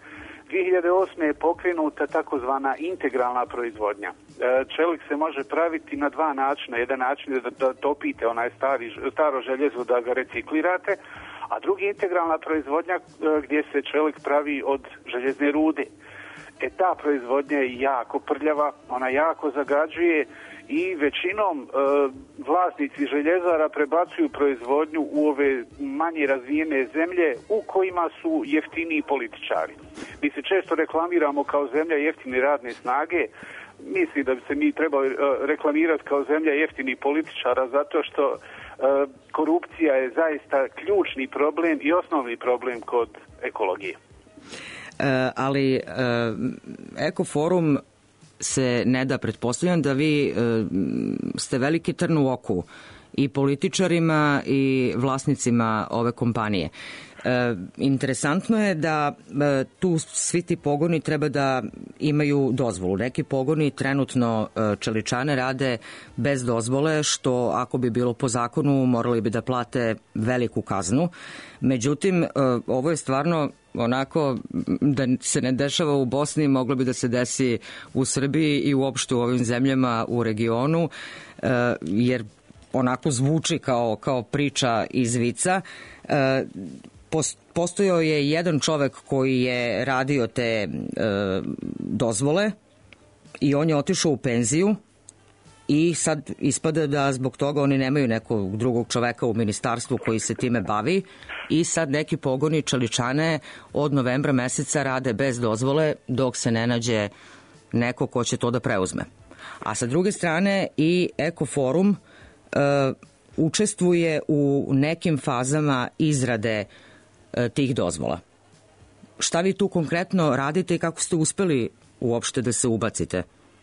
2008. je pokrenuta takozvana integralna proizvodnja. Čelik se može praviti na dva načina. Jedan način je da topite onaj staro željezo, da ga reciklirate, a drugi integralna proizvodnja gdje se čelik pravi od željezne rude. Ta proizvodnja je jako prljava, ona jako zagađuje i većinom vlasnici željezara prebacuju proizvodnju u ove manje razvijene zemlje u kojima su jeftiniji političari. Mi se često reklamiramo kao zemlja jeftine radne snage. Mislim da bi se mi trebali reklamirati kao zemlja jeftinih političara, zato što korupcija je zaista ključni problem i osnovni problem kod ekologije. Ali Ekoforum se ne da, pretpostavljam da vi ste veliki trn u oku i političarima i vlasnicima ove kompanije. Interesantno je da tu svi ti pogoni treba da imaju dozvolu. Neki pogoni trenutno čeličane rade bez dozvole, što ako bi bilo po zakonu morali bi da plate veliku kaznu. Međutim, ovo je stvarno onako da se ne dešava u Bosni, moglo bi da se desi u Srbiji i uopšte u ovim zemljama u regionu, jer onako zvuči kao priča iz vica. Postojao je jedan čovek koji je radio te dozvole i on je otišao u penziju i sad ispada da zbog toga oni nemaju nekog drugog čoveka u ministarstvu koji se time bavi i sad neki pogoni čeličane od novembra meseca rade bez dozvole dok se ne nađe neko ko će to da preuzme. A sa druge strane i Ekoforum učestvuje u nekim fazama izrade tih dozvola. Šta vi tu konkretno radite i kako ste uspeli uopšte da se ubacite?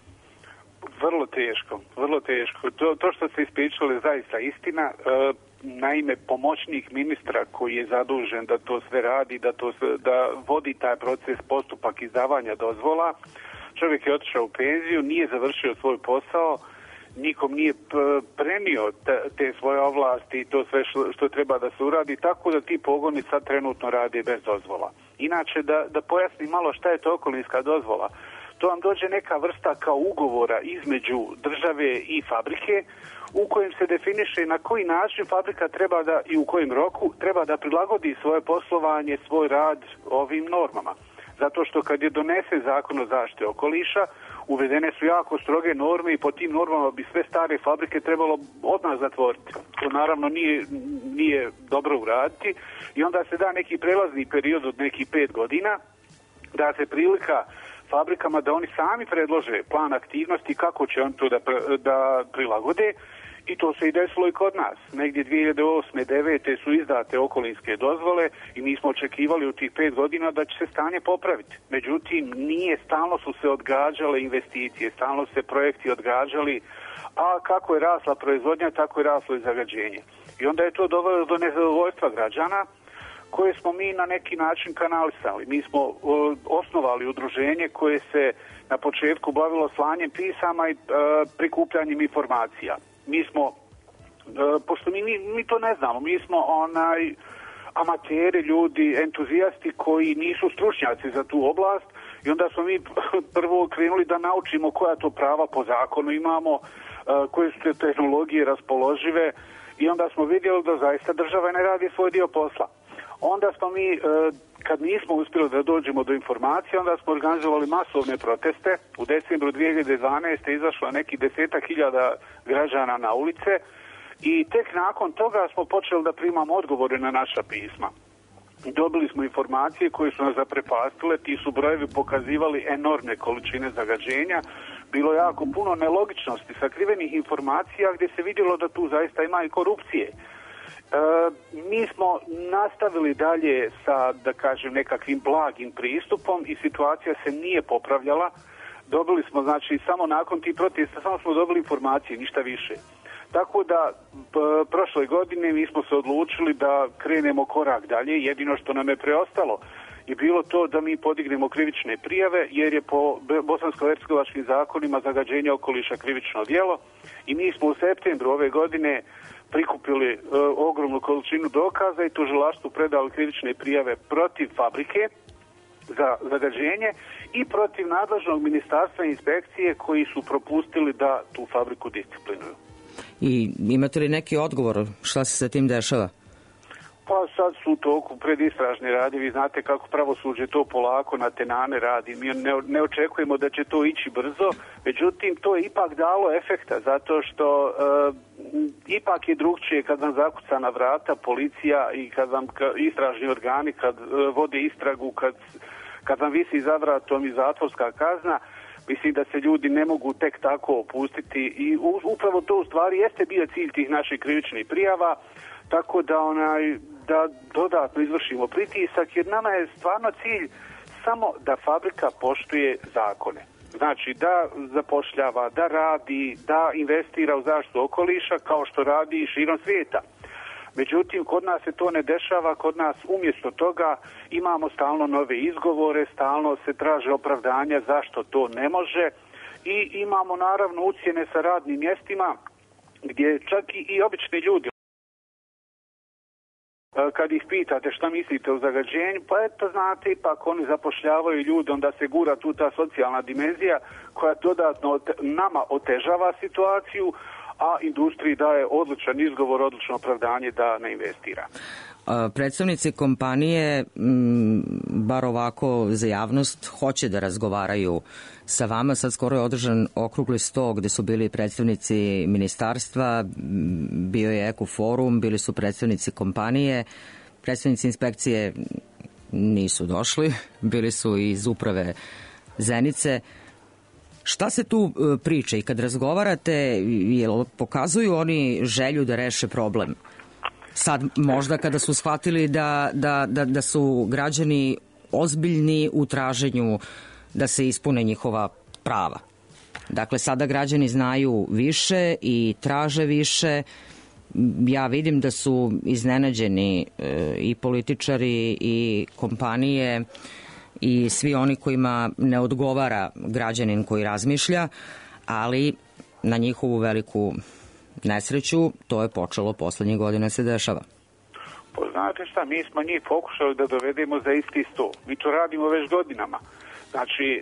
Vrlo teško. To što ste ispričali zaista istina. Naime, pomoćnik ministra koji je zadužen da to sve radi, da vodi taj proces, postupak izdavanja dozvola, čovjek je otišao u penziju, nije završio svoj posao, nikom nije prenio te svoje ovlasti i to sve što treba da se uradi, tako da ti pogoni sad trenutno rade bez dozvola. Inače, da pojasnim malo šta je to okolinska dozvola. To vam dođe neka vrsta kao ugovora između države i fabrike u kojem se definiše na koji način fabrika treba da i u kojem roku treba da prilagodi svoje poslovanje, svoj rad ovim normama. Zato što kad je donese zakon o zaštiti okoliša, uvedene su jako stroge norme i po tim normama bi sve stare fabrike trebalo odmah zatvoriti. To naravno nije dobro uraditi i onda se da neki prelazni period od nekih 5 godina, da se prilika fabrikama da oni sami predlože plan aktivnosti kako će on to da prilagode i to se i desilo i kod nas. Negdje 2008. 2009. su izdate okolinske dozvole i mi smo očekivali u tih 5 godina da će se stanje popraviti. Međutim, nije, stalno su se odgađale investicije, stalno se projekti odgađali, a kako je rasla proizvodnja, tako je raslo i zagađenje. I onda je to dovelo do nezadovoljstva građana koje smo mi na neki način kanalisali. Mi smo osnovali udruženje koje se na početku bavilo slanjem pisama i prikupljanjem informacija. Mi smo, pošto mi to ne znamo, mi smo amateri, ljudi, entuzijasti koji nisu stručnjaci za tu oblast i onda smo mi prvo krenuli da naučimo koja to prava po zakonu imamo, koje su te tehnologije raspoložive i onda smo vidjeli da zaista država ne radi svoj dio posla. Onda smo mi, kad nismo uspjeli da dođemo do informacije, onda smo organizovali masovne proteste. U decembru 2012. izašlo neki 10.000 građana na ulice i tek nakon toga smo počeli da primamo odgovore na naša pisma. Dobili smo informacije koje su nas zaprepastile, ti su brojevi pokazivali enormne količine zagađenja, bilo jako puno nelogičnosti, sakrivenih informacija gdje se vidjelo da tu zaista ima i korupcije. Mi smo nastavili dalje sa, da kažem, nekakvim blagim pristupom i situacija se nije popravljala. Dobili smo, znači, samo nakon tih protesta, samo smo dobili informacije, ništa više. Tako da, prošle godine mi smo se odlučili da krenemo korak dalje. Jedino što nam je preostalo je bilo to da mi podignemo krivične prijave, jer je po bosansko-hercegovačkim zakonima zagađenje okoliša krivično djelo i mi smo u septembru ove godine prikupili ogromnu količinu dokaza i tužilaštvu predali krivične prijave protiv fabrike za zagađenje i protiv nadležnog ministarstva i inspekcije koji su propustili da tu fabriku disciplinuju. I imate li neki odgovor šta se sa tim dešava? Pa sad su u toku predistražni radi, vi znate kako pravosuđe to polako na tenane radi, mi ne očekujemo da će to ići brzo, međutim to je ipak dalo efekta, zato što ipak je drugčije kad vam zakuca na vrata policija i kad vam istražni organi, kad vode istragu, kad vam visi za vratom i zatvorska kazna. Mislim da se ljudi ne mogu tek tako opustiti i upravo to u stvari jeste bio cilj tih naših krivičnih prijava, tako da da dodatno izvršimo pritisak, jer nama je stvarno cilj samo da fabrika poštuje zakone. Znači da zapošljava, da radi, da investira u zaštitu okoliša kao što radi i širom svijeta. Međutim, kod nas se to ne dešava, kod nas umjesto toga imamo stalno nove izgovore, stalno se traže opravdanja zašto to ne može i imamo naravno ucjene sa radnim mjestima gdje čak i obični ljudi, kad ih pitate šta mislite o zagađenju, pa eto znate, ipak oni zapošljavaju ljude, onda se gura tu ta socijalna dimenzija koja dodatno nama otežava situaciju, a industriji daje odličan izgovor, odlično opravdanje da ne investira. Predstavnici kompanije, bar ovako za javnost, hoće da razgovaraju sa vama. Sad skoro je održan okrugli sto gde su bili predstavnici ministarstva, bio je Ekoforum, bili su predstavnici kompanije, predstavnici inspekcije nisu došli, bili su iz uprave Zenice. Šta se tu priča i kad razgovarate, jel pokazuju oni želju da reše problem? Sad možda kada su shvatili da su građani ozbiljni u traženju da se ispune njihova prava. Dakle, sada građani znaju više i traže više. Ja vidim da su iznenađeni i političari i kompanije i svi oni kojima ne odgovara građanin koji razmišlja, ali na njihovu veliku nesreću to je počelo poslednjih godina se dešava. Pa znate šta, mi smo njih pokušali da dovedemo za isti sto. Mi to radimo već godinama. Znači,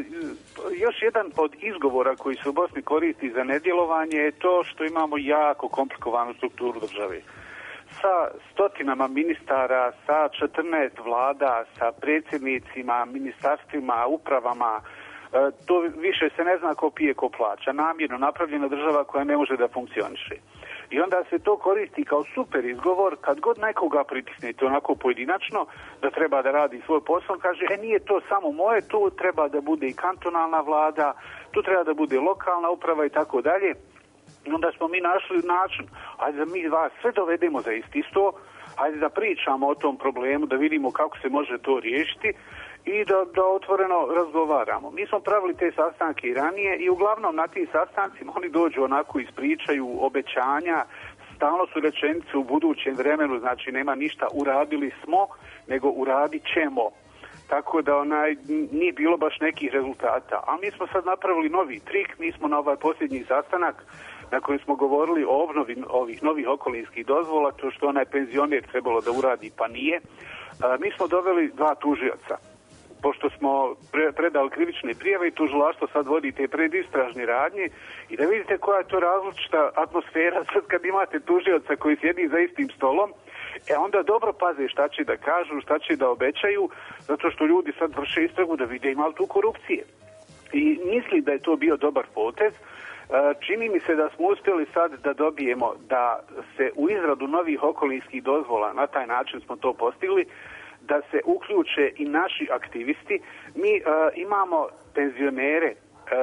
još jedan od izgovora koji se u Bosni koristi za nedjelovanje je to što imamo jako komplikovanu strukturu države. Sa stotinama ministara, sa 14 vlada, sa predsjednicima, ministarstvima, upravama, to više se ne zna ko pije, ko plaća. Namjerno napravljena država koja ne može da funkcioniše. I onda se to koristi kao super izgovor kad god nekoga pritisnete onako pojedinačno da treba da radi svoj posao, kaže nije to samo moje, tu treba da bude i kantonalna vlada, tu treba da bude lokalna uprava i tako dalje. I onda smo mi našli način, ajde da mi vas sve dovedemo za isti sto, ajde da pričamo o tom problemu, da vidimo kako se može to riješiti i da otvoreno razgovaramo. Mi smo pravili te sastanke i ranije i uglavnom na tim sastancima oni dođu onako ispričaju obećanja, stalno su rečenice u budućem vremenu, znači nema ništa uradili smo, nego uradit ćemo. Tako da nije bilo baš nekih rezultata. A mi smo sad napravili novi trik, mi smo na ovaj posljednji sastanak na kojem smo govorili o obnovi ovih novih okolinskih dozvola, to što onaj penzioner trebalo da uradi pa nije. Mi smo doveli 2 tužioca. Pošto smo predali krivične prijave i tužilaštvo sad vodi te predistražne radnje i da vidite koja je to različita atmosfera sad kad imate tužioca koji sjedi za istim stolom, onda dobro paze šta će da kažu, šta će da obećaju, zato što ljudi sad vrše istragu da vide ima li tu korupcije. I misli da je to bio dobar potez. Čini mi se da smo uspjeli sad da dobijemo da se u izradu novih okolinskih dozvola, na taj način smo to postigli, da se uključe i naši aktivisti. Mi imamo penzionere,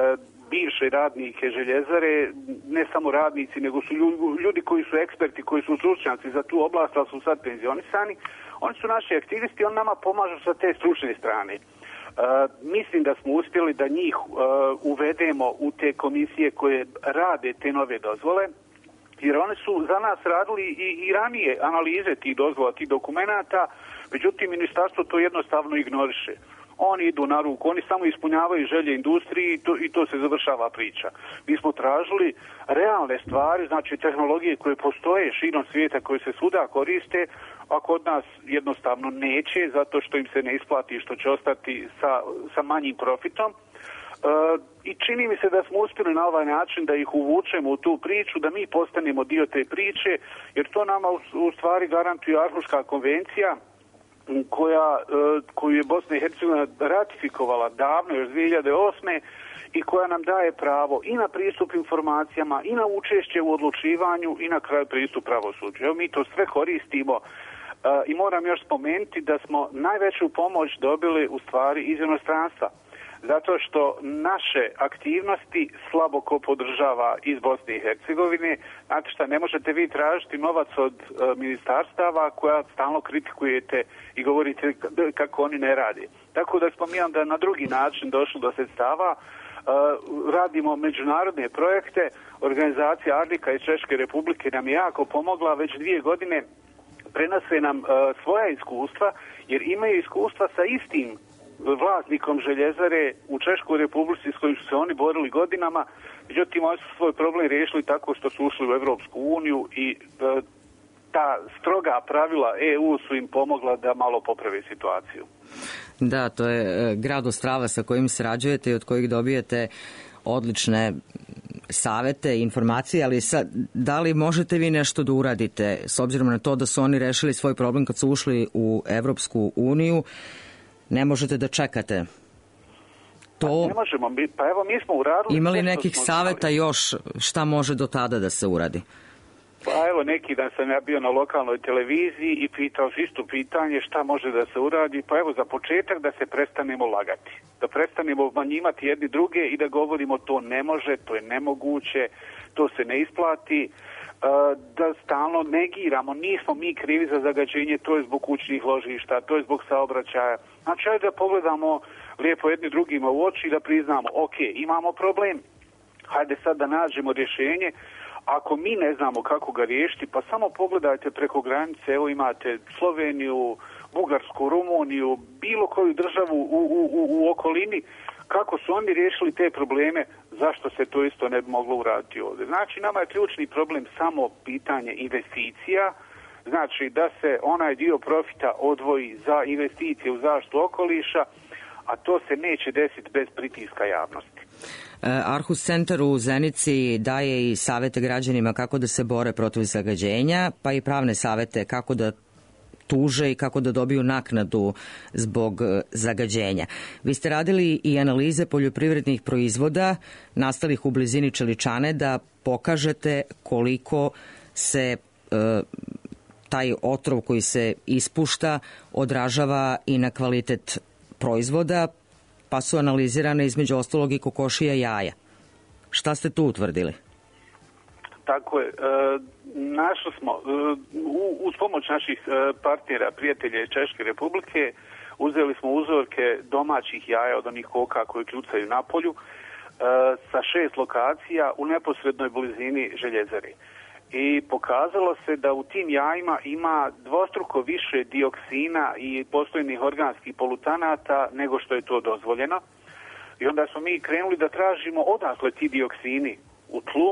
bivše radnike željezare, ne samo radnici, nego su ljudi koji su eksperti, koji su stručnjaci za tu oblast, ali su sad penzionisani. Oni su naši aktivisti, oni nama pomažu sa te stručne strane. Mislim da smo uspjeli da njih uvedemo u te komisije koje rade te nove dozvole, jer oni su za nas radili i ranije analize tih dozvola, tih dokumenata, međutim ministarstvo to jednostavno ignoriše. oni idu na ruku, oni samo ispunjavaju želje industriji i to se završava priča. Mi smo tražili realne stvari, znači tehnologije koje postoje širom svijeta, koje se svuda koriste, a kod nas jednostavno neće, zato što im se ne isplati, što će ostati sa manjim profitom. I čini mi se da smo uspjeli na ovaj način da ih uvučemo u tu priču, da mi postanemo dio te priče, jer to nama u stvari garantuje Arhuška konvencija, koju je Bosna i Hercegovina ratifikovala davno, još 2008. i koja nam daje pravo i na pristup informacijama, i na učešće u odlučivanju, i na kraju pristup pravosuđu. Evo, mi to sve koristimo i moram još spomenuti da smo najveću pomoć dobili u stvari iz inostranstva. Zato što naše aktivnosti slabo ko podržava iz Bosne i Hercegovine. Znate šta, ne možete vi tražiti novac od ministarstava koja stalno kritikujete i govorite kako oni ne rade. Tako da smo mi onda na drugi način došli do sredstava. Radimo međunarodne projekte. Organizacija Ardika iz Češke Republike nam je jako pomogla, već 2 godine prenose nam svoja iskustva, jer imaju iskustva sa istim vlasnikom željezare u Češkoj Republici s kojim su se oni borili godinama. Međutim, oni su svoj problem riješili tako što su ušli u Evropsku uniju i ta stroga pravila EU su im pomogla da malo poprave situaciju. Da, to je grad Ostrava sa kojim sarađujete i od kojih dobijete odlične savete i informacije, ali sad, da li možete vi nešto da uradite s obzirom na to da su oni rešili svoj problem kad su ušli u Evropsku uniju? Ne možete da čekate. To... Ne možemo, pa evo mi smo uradili... Ima li nekih saveta još šta može do tada da se uradi? Pa evo, neki dan sam ja bio na lokalnoj televiziji i pitao isto pitanje šta može da se uradi. Pa evo, za početak da se prestanemo lagati. Da prestanemo obmanjivati jedni druge i da govorimo to ne može, to je nemoguće, to se ne isplati. Da stalno negiramo, nismo mi krivi za zagađenje, to je zbog kućnih ložišta, to je zbog saobraćaja. Znači, ajde da pogledamo lijepo jedni drugima u oči i da priznamo, ok, imamo problem, hajde sad da nađemo rješenje. Ako mi ne znamo kako ga riješiti, pa samo pogledajte preko granice, evo imate Sloveniju, Bugarsku, Rumuniju, bilo koju državu u okolini, kako su oni riješili te probleme, zašto se to isto ne bi moglo uraditi ovdje. Znači, nama je ključni problem samo pitanje investicija, znači da se onaj dio profita odvoji za investicije u zaštitu okoliša, a to se neće desiti bez pritiska javnosti. Arhus centar u Zenici daje i savete građanima kako da se bore protiv zagađenja, pa i pravne savete kako da tuže i kako da dobiju naknadu zbog zagađenja. Vi ste radili i analize poljoprivrednih proizvoda nastalih u blizini Čeličane da pokažete koliko se taj otrov koji se ispušta odražava i na kvalitet proizvoda, pa su analizirane između ostalog i kokošija jaja. Šta ste tu utvrdili? Tako je. Našli smo, uz pomoć naših partnera, prijatelja iz Češke Republike, uzeli smo uzorke domaćih jaja od onih koka koji kljucaju na polju sa 6 lokacija u neposrednoj blizini željezare. I pokazalo se da u tim jajima ima dvostruko više dioksina i postojenih organskih polutanata nego što je to dozvoljeno. I onda smo mi krenuli da tražimo odakle ti dioksini u tlu.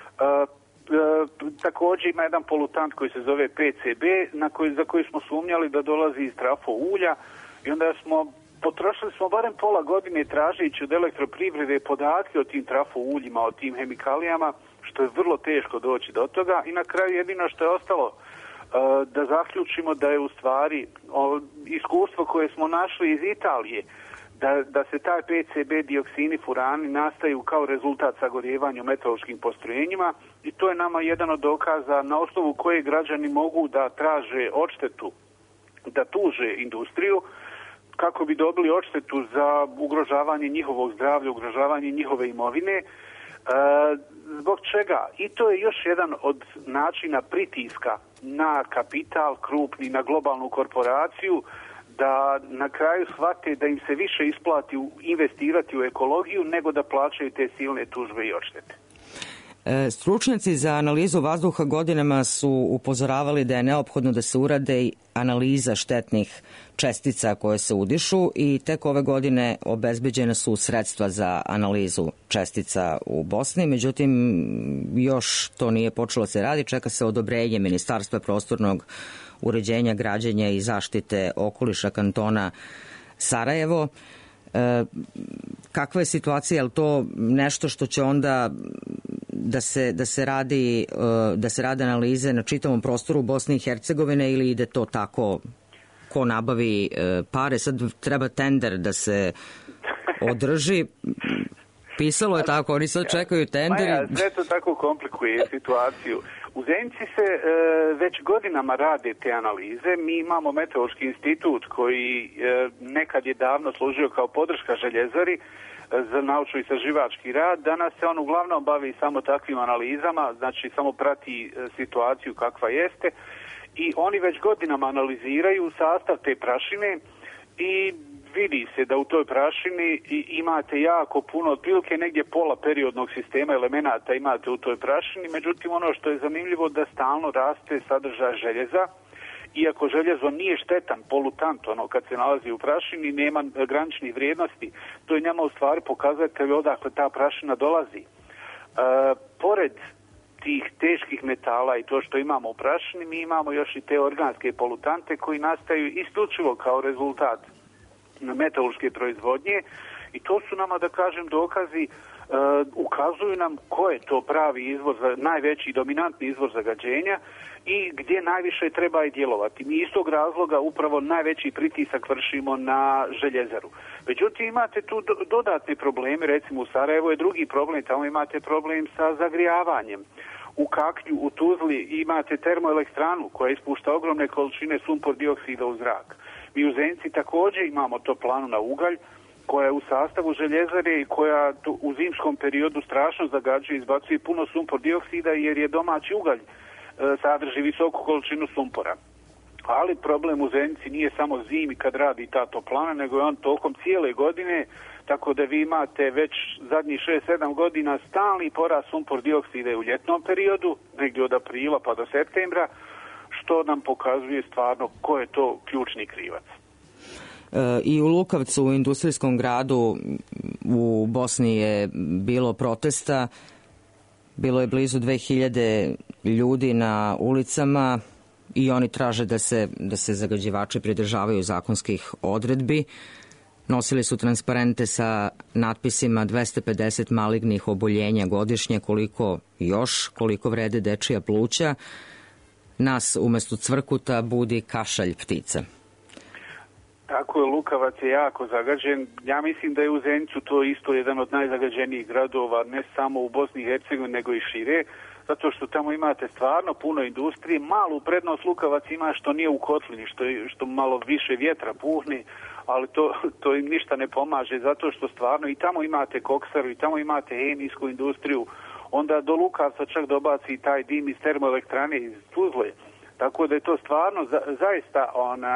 Također ima jedan polutant koji se zove PCB za koji smo sumnjali da dolazi iz trafo ulja i onda potrošili smo barem pola godine tražeći od elektroprivrede podatke o tim trafo uljima, o tim hemikalijama, što je vrlo teško doći do toga i na kraju jedino što je ostalo da zaključimo da je u stvari iskustvo koje smo našli iz Italije, da se taj PCB dioksini, furani nastaju kao rezultat sagorjevanja u metalskim postrojenjima i to je nama jedan od dokaza na osnovu koje građani mogu da traže odštetu, da tuže industriju kako bi dobili odštetu za ugrožavanje njihovog zdravlja, ugrožavanje njihove imovine. Zbog čega? I to je još jedan od načina pritiska na kapital krupni, na globalnu korporaciju, da na kraju shvate da im se više isplati investirati u ekologiju nego da plaćaju te silne tužbe i odštete. Stručnjaci za analizu vazduha godinama su upozoravali da je neophodno da se urade analiza štetnih čestica koje se udišu i tek ove godine obezbeđena su sredstva za analizu čestica u Bosni. Međutim, još to nije počelo se radi, čeka se odobrenje Ministarstva prostornog uređenja, građenja i zaštite okoliša kantona Sarajevo. Kakva je situacija? Je li to nešto što će onda da se rade analize na čitavom prostoru Bosne i Hercegovine ili ide to tako ko nabavi pare? Sad treba tender da se održi. Pisalo je tako, oni sad čekaju tender. Sve to tako komplikuje situaciju. U Zenici se već godinama rade te analize. Mi imamo Meteorološki institut koji nekad je davno služio kao podrška željezari za naučno-istraživački rad. Danas se on uglavnom bavi samo takvim analizama, znači samo prati situaciju kakva jeste i oni već godinama analiziraju sastav te prašine i vidi se da u toj prašini imate jako puno, otprilike negdje pola periodnog sistema elemenata imate u toj prašini, međutim ono što je zanimljivo da stalno raste sadržaj željeza, iako željezo nije štetan, polutant, ono kad se nalazi u prašini, nema graničnih vrijednosti, to je njama u stvari pokazatelj odakle ta prašina dolazi. Pored tih teških metala i to što imamo u prašini, mi imamo još i te organske polutante koji nastaju isključivo kao rezultat meteorološke proizvodnje i to su nama, da kažem, dokazi, ukazuju nam ko je to pravi izvor, najveći dominantni izvor zagađenja i gdje najviše treba i djelovati. Mi iz tog razloga upravo najveći pritisak vršimo na željezaru. Međutim, imate tu dodatne probleme, recimo u Sarajevu je drugi problem, tamo imate problem sa zagrijavanjem. U Kaklju, u Tuzli imate termoelektranu koja ispušta ogromne količine sumpor dioksida u zrak. Mi u Zenici također imamo toplanu na ugalj koja je u sastavu željezare i koja u zimskom periodu strašno zagađuje, izbacuje puno sumpor dioksida jer je domaći ugalj sadrži visoku količinu sumpora. Ali problem u Zenici nije samo zimi kad radi ta toplana, nego je on tokom cijele godine, tako da vi imate već zadnjih 6-7 godina stalni porast sumpor dioksida u ljetnom periodu, negdje od aprila pa do septembra, što nam pokazuje stvarno ko je to ključni krivac. I u Lukavcu, u industrijskom gradu u Bosni je bilo protesta, bilo je blizu 2000 ljudi na ulicama i oni traže da se zagađivači pridržavaju zakonskih odredbi. Nosili su transparente sa natpisima 250 malignih oboljenja godišnje, koliko vrede dečija pluća. Nas umjesto cvrkuta budi kašalj ptica. Tako je, Lukavac je jako zagađen. Ja mislim da je u Zenicu to isto jedan od najzagađenijih gradova, ne samo u Bosni i Hercegovini, nego i šire, zato što tamo imate stvarno puno industrije. Malu prednost Lukavac ima što nije u kotlini, što malo više vjetra puhne, ali to im ništa ne pomaže, zato što stvarno i tamo imate koksaru, i tamo imate hemijsku industriju, onda do Lukavca čak dobaci taj dim iz termoelektrane iz Tuzle. Tako da je to stvarno zaista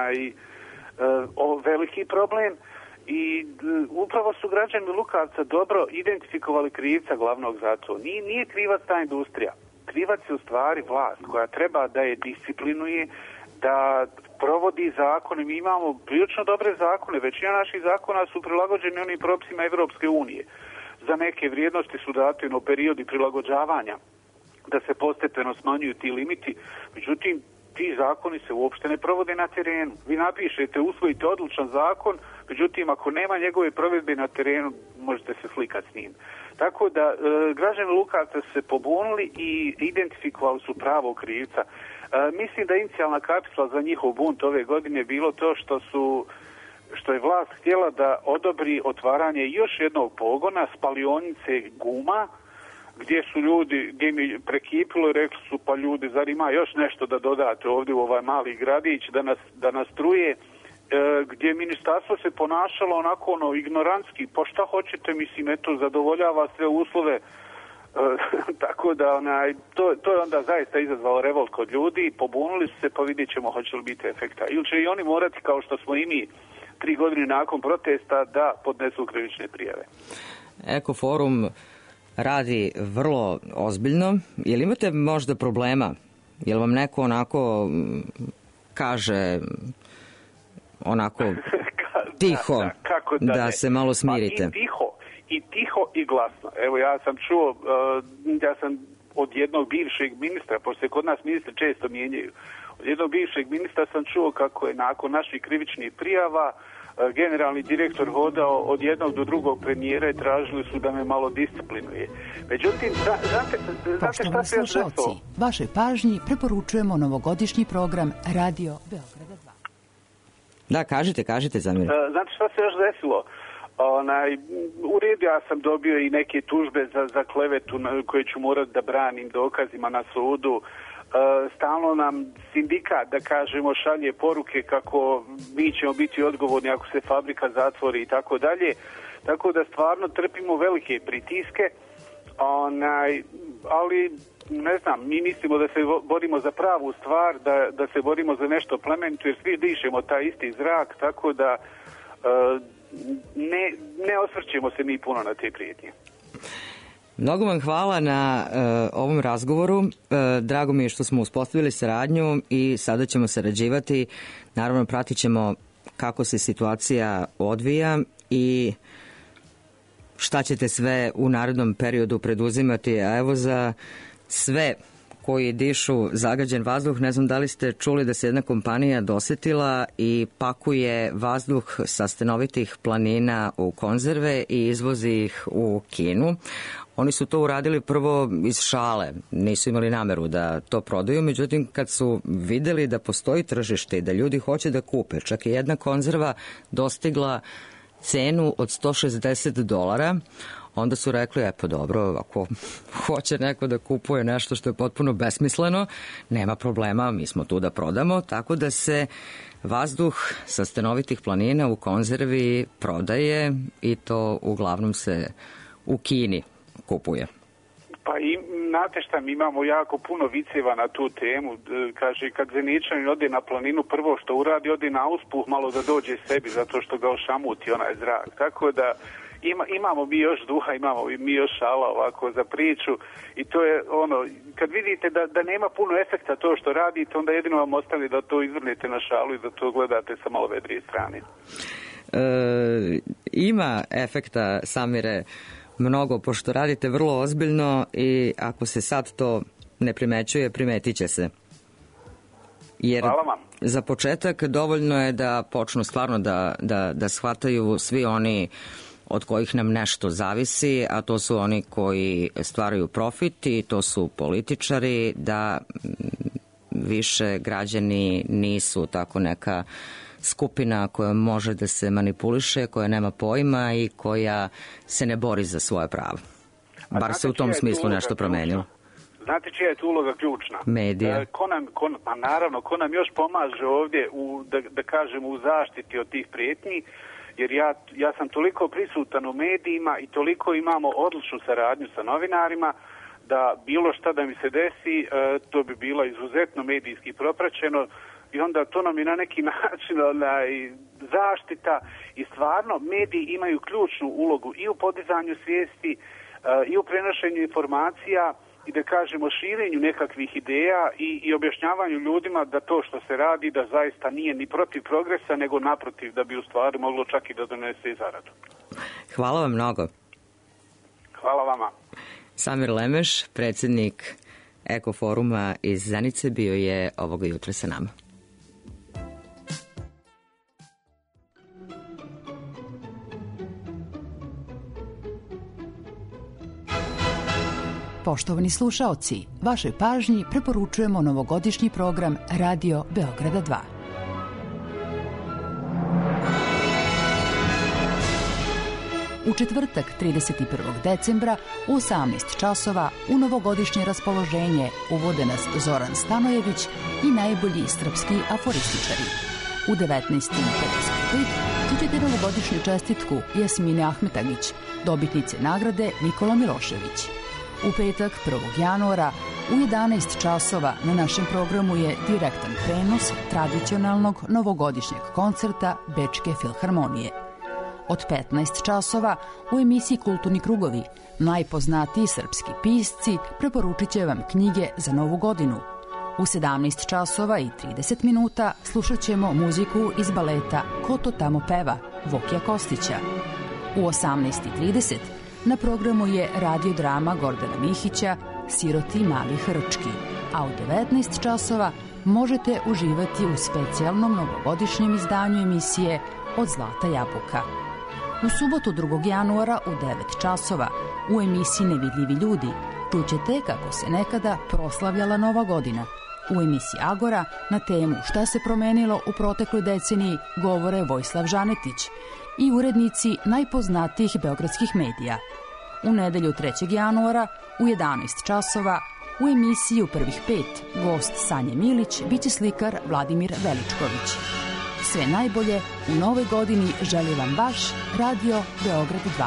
veliki problem i upravo su građani Lukavca dobro identifikovali krivca glavnog za to. Nije krivac ta industrija. Krivac je u stvari vlast koja treba da je disciplinuje, da provodi zakone. Mi imamo prilično dobre zakone. Većina naših zakona su prilagođeni onim propisima Evropske unije. Za neke vrijednosti su dati periodi prilagođavanja da se postepeno smanjuju ti limiti. Međutim, ti zakoni se uopšte ne provode na terenu. Vi napišete, usvojite odlučan zakon, međutim, ako nema njegove provedbe na terenu, možete se slikati s njim. Tako da, građani Lukavca su se pobunili i identifikovali su pravog krivca. Mislim da inicijalna kapisla za njihov bunt ove godine bilo to što je vlast htjela da odobri otvaranje još jednog pogona, spalionice guma, gdje su ljudi, gdje mi prekipilo i rekli su, pa ljudi, zar ima još nešto da dodate ovdje u ovaj mali gradić da nas truje, gdje ministarstvo se ponašalo onako ignorantski, pa šta hoćete, mislim, eto, zadovoljava sve uslove, tako da to je onda zaista izazvalo revolt kod ljudi, pobunili su se, pa vidjet ćemo hoće li biti efekta. Ili će i oni morati, kao što smo i mi 3 godine nakon protesta, da podnesu krivične prijave. Ekoforum radi vrlo ozbiljno. Jel imate možda problema? Jel vam neko onako kaže onako tiho da se malo smirite? I tiho i glasno. Evo, ja sam čuo, ja sam od jednog bivšeg ministra, pošto se kod nas ministri često mijenjaju, od jednog bivšeg ministra sam čuo kako je nakon naših krivičnih prijava generalni direktor hodao od jednog do drugog premijera i tražili su da me malo disciplinuje. Međutim, znate šta se još desilo? Vašoj pažnji preporučujemo novogodišnji program Radio Beograda 2. Da, kažite, Zamir. Znate šta se još desilo? U redu, ja sam dobio i neke tužbe za klevetu koje ću morati da branim dokazima na sudu. Stalno nam sindikat, da kažemo, šalje poruke kako mi ćemo biti odgovorni ako se fabrika zatvori i tako dalje. Tako da stvarno trpimo velike pritiske, ali ne znam, mi mislimo da se borimo za pravu stvar, da se borimo za nešto plemenito, jer svi dišemo taj isti zrak, tako da ne osvrćemo se mi puno na te prijetnje. Mnogo vam hvala na ovom razgovoru. Drago mi je što smo uspostavili saradnju i sada ćemo sarađivati. Naravno, pratit ćemo kako se situacija odvija i šta ćete sve u narednom periodu preduzimati. A evo za sve koji dišu zagađen vazduh, ne znam da li ste čuli da se jedna kompanija dosetila i pakuje vazduh sa stenovitih planina u konzerve i izvozi ih u Kinu. Oni su to uradili prvo iz šale, nisu imali nameru da to prodaju, međutim kad su videli da postoji tržište i da ljudi hoće da kupe, čak i jedna konzerva dostigla cenu od $160, onda su rekli, pa dobro, ako hoće neko da kupuje nešto što je potpuno besmisleno, nema problema, mi smo tu da prodamo, tako da se vazduh sa stenovitih planina u konzervi prodaje i to uglavnom se u Kini kupuje. Pa i znate šta, mi imamo jako puno viceva na tu temu. Kaže, kad Zeničanin ode na planinu, prvo što uradi, ode na uspuh malo da dođe sebi, zato što ga ošamuti onaj zrak. Tako da imamo mi još duha, imamo mi još šala ovako za priču i to je ono, kad vidite da nema puno efekta to što radite, onda jedino vam ostane da to izvrnete na šalu i da to gledate sa malo vedrije strane. Ima efekta, Samire, mnogo, pošto radite vrlo ozbiljno i ako se sad to ne primećuje, primetit će se. Jer za početak dovoljno je da počnu stvarno da shvataju svi oni od kojih nam nešto zavisi, a to su oni koji stvaraju profit i to su političari, da više građani nisu tako neka skupina koja može da se manipuliše, koja nema pojma i koja se ne bori za svoje pravo. Bar se u tom smislu nešto promenilo. Znate čija je tu uloga ključna? Medija. Pa naravno, ko nam još pomaže ovdje da kažemo u zaštiti od tih prijetnji, jer ja sam toliko prisutan u medijima i toliko imamo odličnu saradnju sa novinarima da bilo šta da mi se desi, to bi bilo izuzetno medijski propraćeno i onda to nam je na neki način zaštita i stvarno mediji imaju ključnu ulogu i u podizanju svijesti i u prenošenju informacija i da kažemo širenju nekakvih ideja i objašnjavanju ljudima da to što se radi da zaista nije ni protiv progresa nego naprotiv da bi u stvari moglo čak i da donese i zaradu. Hvala vam mnogo. Hvala vama. Samir Lemeš, predsjednik Ekoforuma iz Zenice, bio je ovoga jutra sa nama. Poštovani slušaoci, vašoj pažnji preporučujemo novogodišnji program Radio Beograda 2. U četvrtak 31. decembra u 18 časova u novogodišnje raspoloženje uvode nas Zoran Stanojević i najbolji srpski aforističari. U 19.55 čućete novogodišnju čestitku Jasmine Ahmetagić, dobitnice nagrade Nikola Milošević. U petak 1. januara u 11 časova na našem programu je direktan prenos tradicionalnog novogodišnjeg koncerta Bečke filharmonije. Od 15 časova u emisiji Kulturni krugovi najpoznatiji srpski pisci preporučit će vam knjige za novu godinu. U 17 časova i 30 minuta slušat ćemo muziku iz baleta Ko to tamo peva Vokija Kostića. U 18:30 na programu je radiodrama Gordana Mihića Siroti mali hrčki, a u 19 časova možete uživati u specijalnom novogodišnjem izdanju emisije Od zlata jabuka. U subotu 2. januara u 9 časova u emisiji Nevidljivi ljudi čućete kako se nekada proslavljala Nova godina. U emisiji Agora na temu Šta se promenilo u protekloj deceniji govore Vojislav Žanetić i urednici najpoznatijih beogradskih medija. U nedelju 3. januara u 11 časova u emisiji U prvih 5 gost Sanje Milić biće slikar Vladimir Veličković. Sve najbolje u novoj godini želi vam vaš Radio Beograd 2.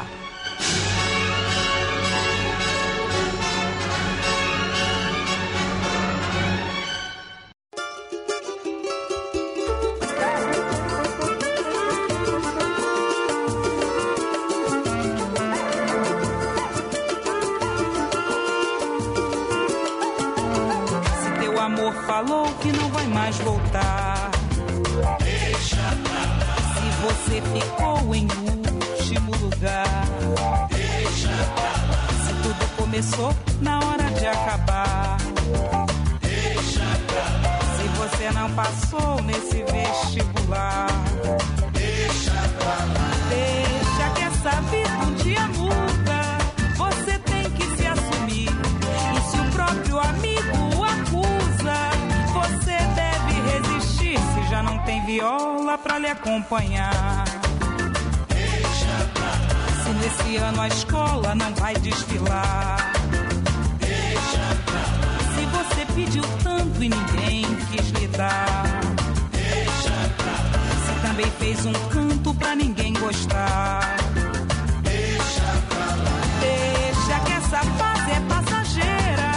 Falou que não vai mais voltar. Deixa pra lá. Se você ficou em último lugar. Deixa pra lá. Se tudo começou na hora de acabar. Deixa pra lá. Se você não passou nesse vestibular. Deixa pra lá. Deixa que essa vida um dia muda. Você tem que se assumir. E se o próprio amigo acusa, você deve resistir se já não tem viola pra lhe acompanhar. Deixa pra lá. Se nesse ano a escola não vai desfilar. Deixa pra lá. Se você pediu tanto e ninguém quis lhe dar. Deixa pra lá. Se também fez um canto pra ninguém gostar. Deixa pra lá. Deixa que essa fase é passageira.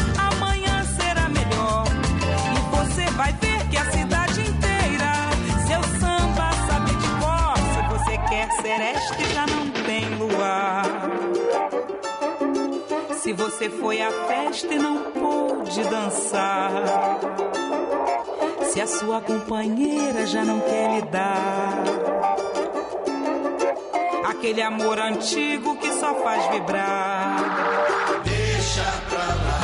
Vai ver que a cidade inteira seu samba sabe de cor. Se você quer sereste já não tem luar. Se você foi à festa e não pôde dançar. Se a sua companheira já não quer lhe dar aquele amor antigo que só faz vibrar. Deixa pra lá.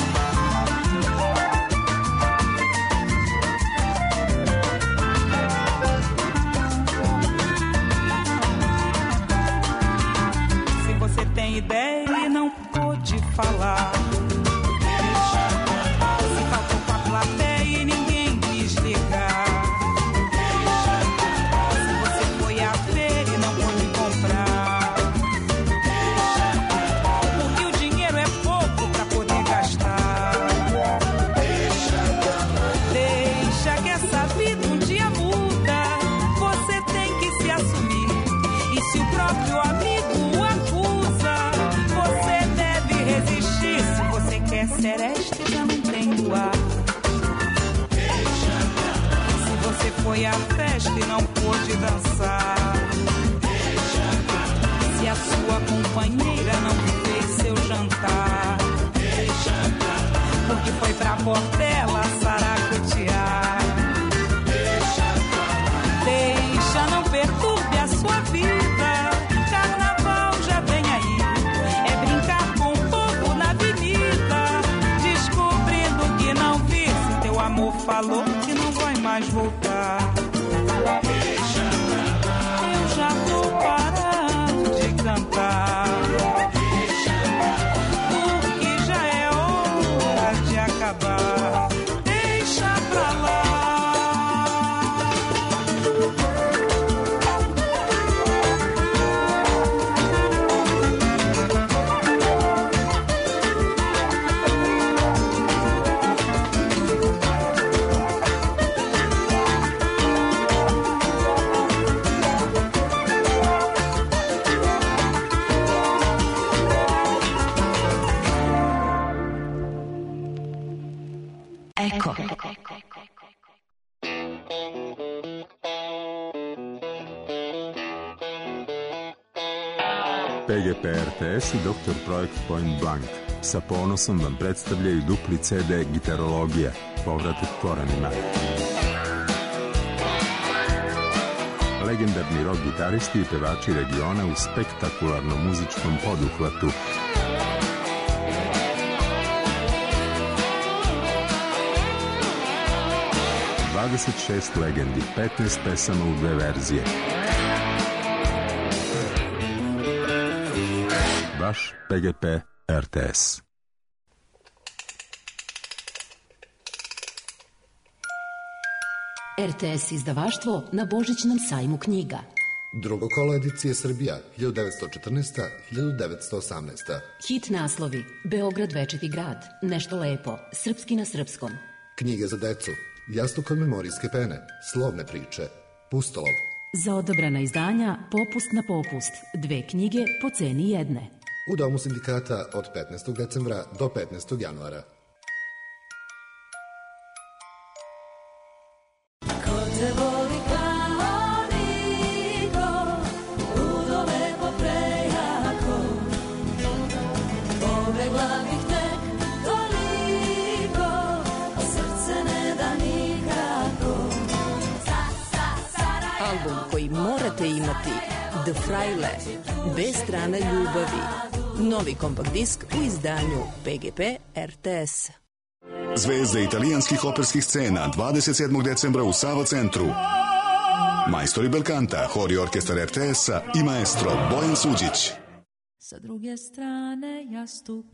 Tem ideia e não pôde falar. Deixa pra lá. Se faltou com a plateia e ninguém quis ligar. Deixa pra lá. Se você foi à feira e não pôde comprar. Deixa pra lá. Porque o dinheiro é pouco pra poder gastar. Deixa pra lá. Deixa que essa vida um dia muda. Você tem que se assumir. E se o próprio amigo sereste já não tem luar. Deixa pra lá. Se você foi à festa e não pôde dançar. Deixa pra lá. Se a sua companheira não fez seu jantar. Deixa pra lá. Porque foi pra Portela saracotear. Deixa pra lá. Deixa, não perturbe a sua vida. Carnaval já vem aí. É brincar com o povo na avenida. O amor falou que não vai mais voltar. Deixa pra lá. Eu já vou parar de cantar. Deixa pra lá. Porque já é hora de acabar. Deixa pra lá. PGP RTS i Dr. Projekt Point Blank sa ponosom vam predstavljaju dupli CD Gitarologija, povratak korenima. Legendarni rock gitaristi i pevači regiona u spektakularnom muzičkom poduhvatu. ...26 legendi, 15 pesama u 2 verzije. Vaš PGP RTS. RTS izdavaštvo na Božićnom sajmu knjiga. Drugo kolo edicije Srbija, 1914-1918. Hit naslovi: Beograd večiti grad, Nešto lepo, Srpski na srpskom. Knjige za decu, Jastuk od memorijske pene, Slovne priče, Pustolov. Za odabrana izdanja Popust na popust, 2 knjige po ceni jedne. U Domu sindikata od 15. decembra do 15. januara. Album koji morate imati, The Fraile, bez strane ljubavi. Novi kompakt disk u izdanju PGP RTS. Zvezde italijanskih operskih scena 27. decembra u Sava centru. Majstori Belkanta, hor i orkestar RTS-a i maestro Bojan Suđić. Sa druge strane jastuk.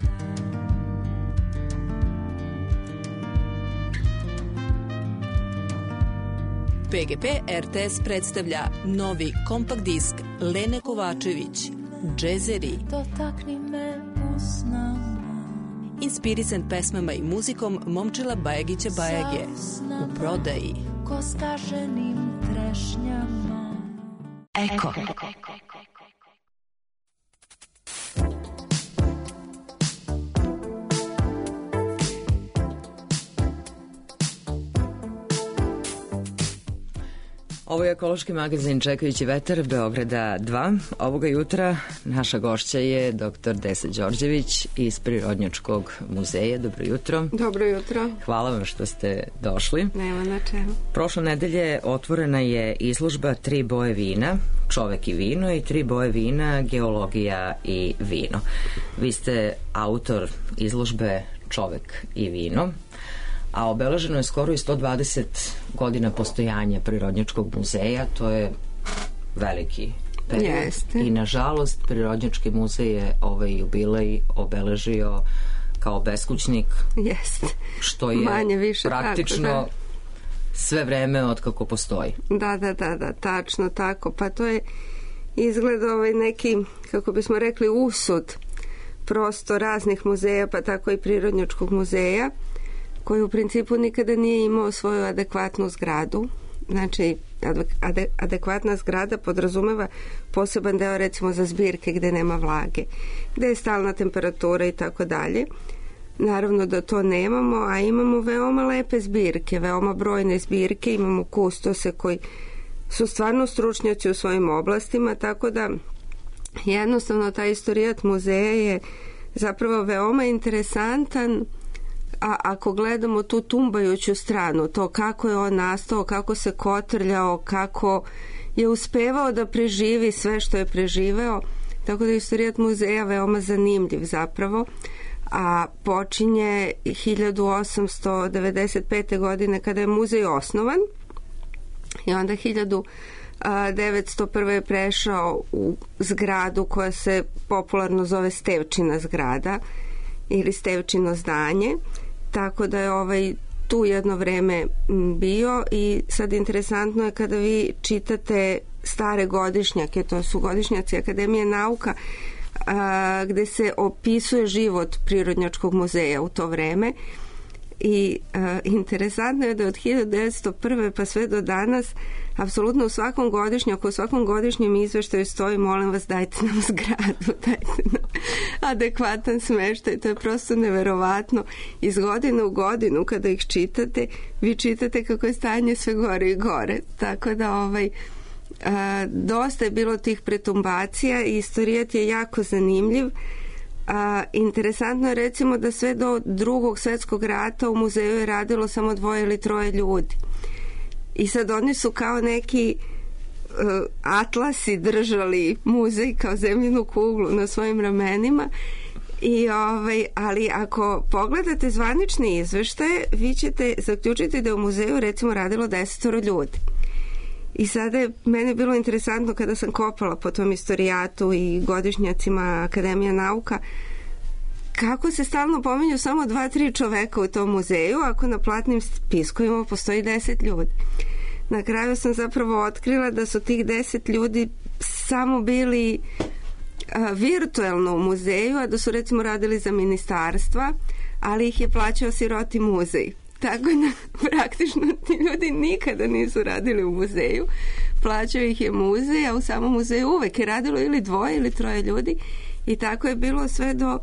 PGP RTS predstavlja novi kompakt disk Lene Kovačević, Džezeri. Dotakni me usnama. Inspirisan pesmama i muzikom Momčila Bajagića Bajage. U prodaji. Ko skaženim trešnjama. Eko. Ovo je ekološki magazin Čekajući vetar Beograda 2. Ovoga jutra naša gošća je dr. Desa Đorđević iz Prirodnjačkog muzeja. Dobro jutro. Dobro jutro. Hvala vam što ste došli. Nema na čemu. Prošle nedelje otvorena je izložba 3 boje vina, Čovek i vino, i 3 boje vina, Geologija i vino. Vi ste autor izložbe Čovek i vino, a obeleženo je skoro i 120 godina postojanja Prirodnjačkog muzeja. To je veliki period. Jeste. I nažalost Prirodnjački muzej je ovaj jubilej obeležio kao beskućnik. Jeste. Što je manje više praktično tako, sve vreme od kako postoji. Da, tačno tako. Pa to je izgled neki, kako bismo rekli, usud prosto raznih muzeja, pa tako i Prirodnjačkog muzeja, koji u principu nikada nije imao svoju adekvatnu zgradu. Znači, adekvatna zgrada podrazumeva poseban deo recimo za zbirke gde nema vlage, gde je stalna temperatura i tako dalje. Naravno da to nemamo, a imamo veoma lepe zbirke, veoma brojne zbirke, imamo kustose koji su stvarno stručnjaci u svojim oblastima, tako da jednostavno taj istorijat muzeja je zapravo veoma interesantan. A ako gledamo tu tumbajuću stranu, to kako je on nastao, kako se kotrljao, kako je uspevao da preživi sve što je preživeo, tako da je istorijat muzeja veoma zanimljiv zapravo, a počinje 1895. godine kada je muzej osnovan i onda 1901. je prešao u zgradu koja se popularno zove Stevčina zgrada ili Stevčino zdanje, tako da je tu jedno vreme bio. I sad interesantno je kada vi čitate stare godišnjake, to su godišnjaci Akademije nauka, gde se opisuje život Prirodnjačkog muzeja u to vreme. I interesantno je da od 1901. pa sve do danas apsolutno u svakom godišnjaku, u svakom godišnjem izveštaju stoji: molim vas, dajte nam zgradu, dajte nam adekvatan smeštaj. To je prosto neverovatno. Iz godine u godinu kada ih čitate, vi čitate kako je stanje sve gore i gore. Tako da Dosta je bilo tih pretumbacija i istorijat je jako zanimljiv. Interesantno je recimo da sve do Drugog svjetskog rata u muzeju je radilo samo 2 ili 3 ljudi. I sad oni su kao neki atlasi držali muzej kao zemljinu kuglu na svojim ramenima. Ali ako pogledate zvanične izveštaje, vi ćete zaključiti da je u muzeju recimo radilo 10 ljudi. I sada je meni bilo interesantno kada sam kopala po tom istorijatu i godišnjacima Akademija nauka, kako se stalno pominju samo 2-3 čoveka u tom muzeju, ako na platnim spiskovima postoji 10 ljudi. Na kraju sam zapravo otkrila da su tih 10 ljudi samo bili virtuelno u muzeju, a da su recimo radili za ministarstva, ali ih je plaćao siroti muzej. Tako da praktično ti ljudi nikada nisu radili u muzeju, plaćao ih je muzej, a u samom muzeju uvek je radilo ili 2 ili 3 ljudi i tako je bilo sve do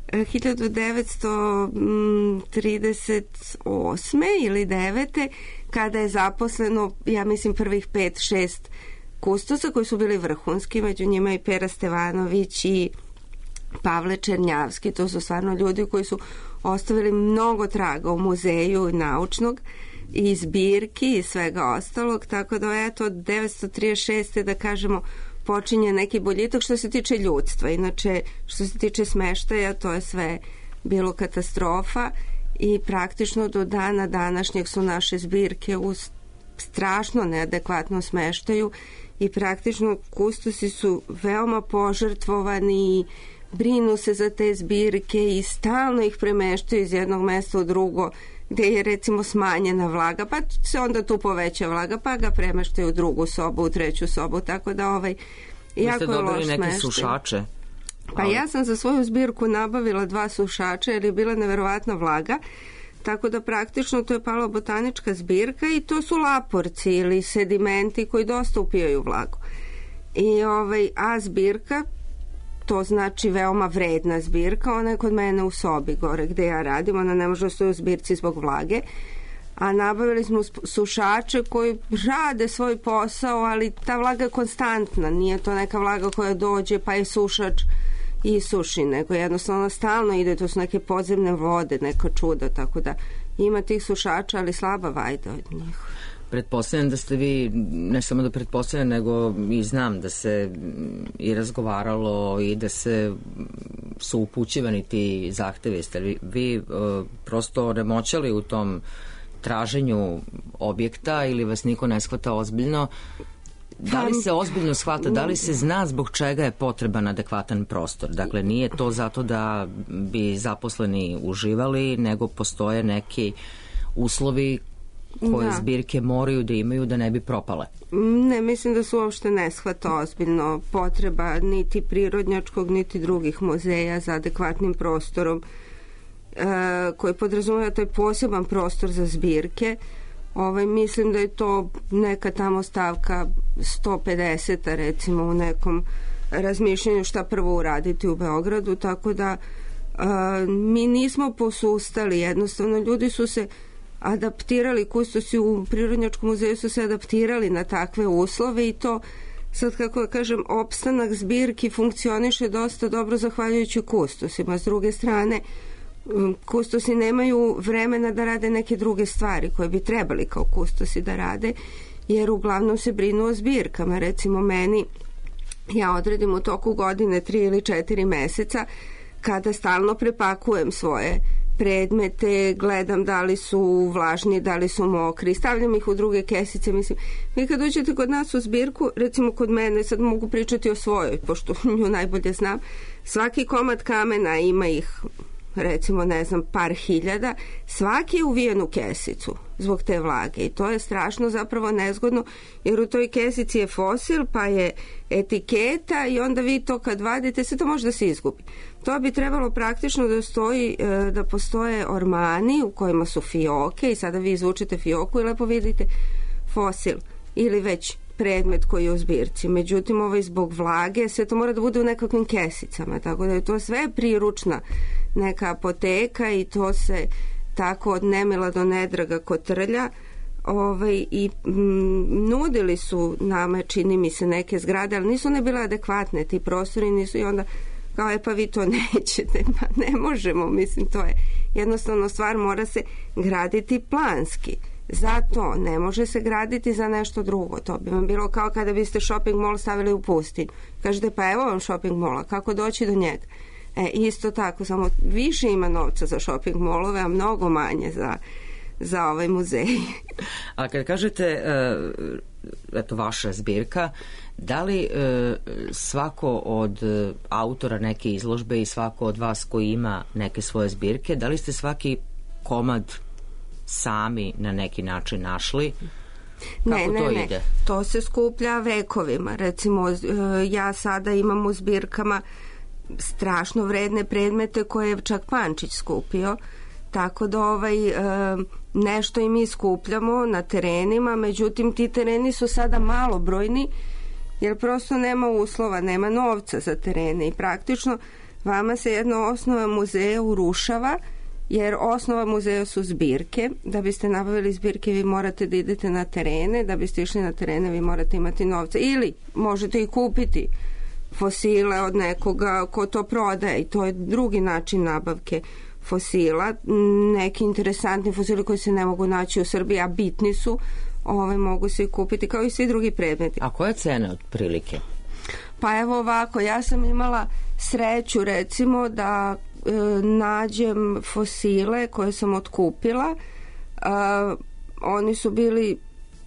1938. ili 9. kada je zaposleno, ja mislim, prvih 5-6 kustosa koji su bili vrhunski, među njima i Pera Stevanović i Pavle Černjavski. To su stvarno ljudi koji su ostavili mnogo traga u muzeju naučnog i zbirki i svega ostalog, tako da eto od 1936. da kažemo počinje neki boljitak što se tiče ljudstva. Inače, što se tiče smeštaja, to je sve bilo katastrofa i praktično do dana današnjeg su naše zbirke u strašno neadekvatnom smeštaju i praktično kustosi su veoma požrtvovani i brinu se za te zbirke i stalno ih premeštaju iz jednog mesta u drugo gdje je recimo smanjena vlaga, pa se onda tu poveća vlaga, pa ga premeštaju u drugu sobu, u treću sobu, tako da jako je loš smeštaj. Vi ste dobili neke sušače? Pa ja sam za svoju zbirku nabavila 2 sušača jer je bila neverovatna vlaga, tako da praktično to je paleo-botanička zbirka i to su laporci ili sedimenti koji dosta upijaju vlagu. A zbirka, to znači veoma vredna zbirka, ona je kod mene u sobi gore gde ja radim, ona ne može stoji u zbirci zbog vlage, a nabavili smo sušače koji rade svoj posao, ali ta vlaga je konstantna, nije to neka vlaga koja dođe pa je sušač i suši, nego jednostavno stalno ide, to su neke podzemne vode, neka čuda, tako da ima tih sušača, ali slaba vajda od njih. Pretpostavljam da ste vi, ne samo da pretpostavljam, nego i znam da se i razgovaralo i da su upućivani ti zahtevi. Ste vi prosto remoćali u tom traženju objekta ili vas niko ne shvata ozbiljno? Da li se ozbiljno shvata, da li se zna zbog čega je potreban adekvatan prostor? Dakle, nije to zato da bi zaposleni uživali, nego postoje neki uslovi koje zbirke moraju da imaju da ne bi propale. Ne, mislim da se uopšte ne shvata ozbiljno potreba niti prirodnjačkog, niti drugih muzeja za adekvatnim prostorom koji podrazumeva taj poseban prostor za zbirke. Mislim da je to neka tamo stavka 150 recimo u nekom razmišljanju šta prvo uraditi u Beogradu, tako da mi nismo posustali, jednostavno ljudi su se adaptirali, kustosi u Prirodnjačkom muzeju su se adaptirali na takve uslove i to sad, kako kažem, opstanak zbirki funkcioniše dosta dobro zahvaljujući kustosima. S druge strane, kustosi nemaju vremena da rade neke druge stvari koje bi trebali kao kustosi da rade, jer uglavnom se brinu o zbirkama. Recimo meni, ja odredim u toku godine 3 ili 4 meseca kada stalno prepakujem svoje predmete, gledam da li su vlažni, da li su mokri, stavljam ih u druge kesice. Mislim, vi kad dođete kod nas u zbirku, recimo kod mene, sad mogu pričati o svojoj, pošto nju najbolje znam, svaki komad kamena ima ih recimo, ne znam, par hiljada, svaki je uvijen u kesicu zbog te vlage i to je strašno zapravo nezgodno, jer u toj kesici je fosil, pa je etiketa i onda vi to kad vadite, sve to može da se izgubi. To bi trebalo praktično da stoji, da postoje ormani u kojima su fioke i sada vi izvučete fioku i lepo vidite fosil ili već predmet koji je u zbirci. Međutim, zbog vlage sve to mora da bude u nekakvim kesicama, tako da je to sve priručna neka apoteka i to se tako od nemila do nedraga kotrlja. i nudili su nama, čini mi se, neke zgrade, ali nisu ne bile adekvatne, ti prostori nisu, i onda kao pa vi to nećete, pa ne možemo, mislim, to je jednostavno stvar, mora se graditi planski. Zato ne može se graditi za nešto drugo. To bi vam bilo kao kada biste shopping mall stavili u pustinju. Kažete, pa evo vam shopping malla, kako doći do njega? Isto tako, samo više ima novca za shopping mallove, a mnogo manje za ovaj muzej. A kad kažete, eto, vaša zbirka, da li svako od autora neke izložbe i svako od vas koji ima neke svoje zbirke, da li ste svaki komad sami na neki način našli? Kako to ide? To se skuplja vekovima. Recimo, ja sada imam u zbirkama strašno vredne predmete koje je čak Pančić skupio, tako da nešto i mi skupljamo na terenima, međutim ti tereni su sada malobrojni jer prosto nema uslova, nema novca za terene i praktično vama se jedna osnova muzeja urušava, jer osnova muzeja su zbirke. Da biste nabavili zbirke vi morate da idete na terene, da biste išli na terene vi morate imati novca, ili možete i kupiti fosile od nekoga ko to prodaje, i to je drugi način nabavke fosila. Neki interesantni fosili koji se ne mogu naći u Srbiji, a bitni su, mogu se i kupiti kao i svi drugi predmeti. A koja je cena otprilike? Pa evo ovako, ja sam imala sreću recimo da nađem fosile koje sam otkupila. Oni su bili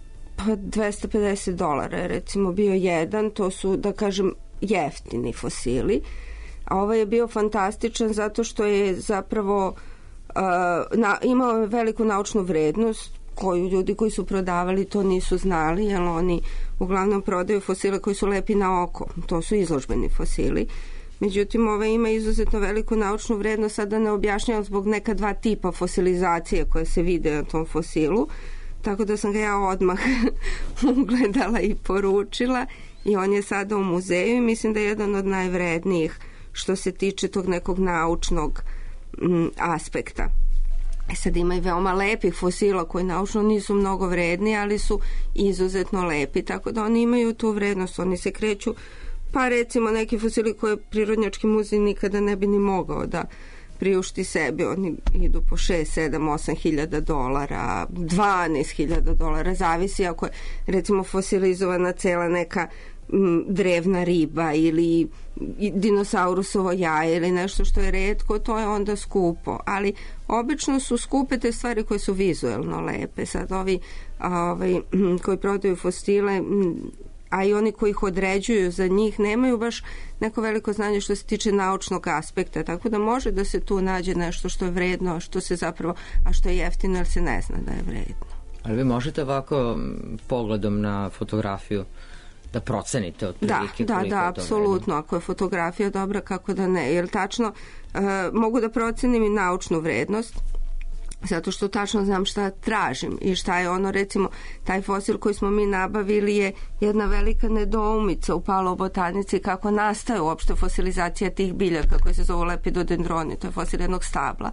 $250 recimo bio jedan, to su, da kažem, jeftini fosili. A ovaj je bio fantastičan zato što je zapravo imao veliku naučnu vrednost koju ljudi koji su prodavali to nisu znali, jer oni uglavnom prodaju fosile koji su lepi na oko, to su izložbeni fosili. Međutim, ovaj ima izuzetno veliku naučnu vrednost, sada ne objašnjavam zbog neka dva tipa fosilizacije koje se vide na tom fosilu, tako da sam ga ja odmah ugledala i poručila, i on je sada u muzeju i mislim da je jedan od najvrednijih što se tiče tog nekog naučnog aspekta. Sad ima i veoma lepih fosila koji naučno nisu mnogo vredni, ali su izuzetno lepi, tako da oni imaju tu vrednost, oni se kreću, pa recimo neki fosili koje Prirodnjački muzej nikada ne bi ni mogao da priušti sebi, oni idu po 6, 7, 8 hiljada dolara, 12 hiljada dolara, zavisi ako je recimo fosilizovana cela neka drevna riba ili dinosaurusovo jaje ili nešto što je retko, to je onda skupo, ali obično su skupe te stvari koje su vizuelno lepe. Sad ovi koji prodaju fosile, a i oni koji ih određuju za njih, nemaju baš neko veliko znanje što se tiče naučnog aspekta, tako da može da se tu nađe nešto što je vredno, a što je jeftino, jer se ne zna da je vredno. Ali vi možete ovako pogledom na fotografiju da procenite otprilike koliko je to apsolutno. Ako je fotografija dobra, kako da ne, jer tačno mogu da procenim i naučnu vrednost, zato što tačno znam šta tražim i šta je ono, recimo taj fosil koji smo mi nabavili je jedna velika nedoumica u palobotanici kako nastaje uopšte fosilizacija tih biljaka koje se zovu lepidodendroni, to je fosil jednog stabla.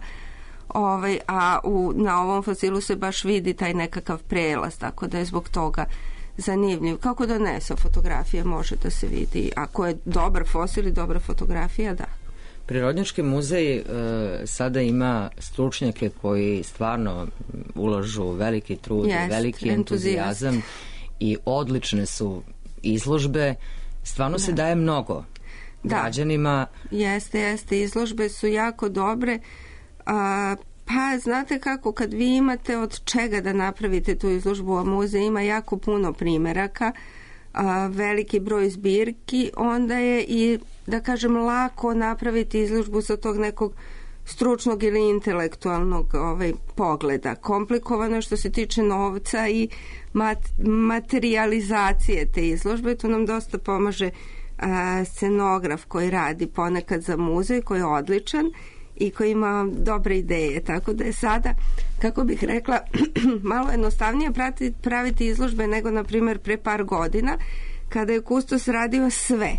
Na ovom fosilu se baš vidi taj nekakav prelaz, tako da je zbog toga zanimljiv. Kako da ne, sa fotografije može da se vidi. Ako je dobar fosil i dobra fotografija, da. Prirodnjački muzej sada ima stručnjake koji stvarno ulažu veliki trud i veliki entuzijazam i odlične su izložbe. Stvarno se daje mnogo građanima. Jeste, izložbe su jako dobre. Pa znate kako, kad vi imate od čega da napravite tu izložbu, a muzej ima jako puno primeraka, veliki broj zbirki, onda je i, da kažem, lako napraviti izložbu sa tog nekog stručnog ili intelektualnog pogleda. Komplikovano je što se tiče novca i materializacije te izložbe. Tu nam dosta pomaže scenograf koji radi ponekad za muzej, koji je odličan i koji ima dobre ideje, tako da je sada, kako bih rekla, malo jednostavnije praviti izložbe nego, na primjer, pre par godina, kada je kustos radio sve.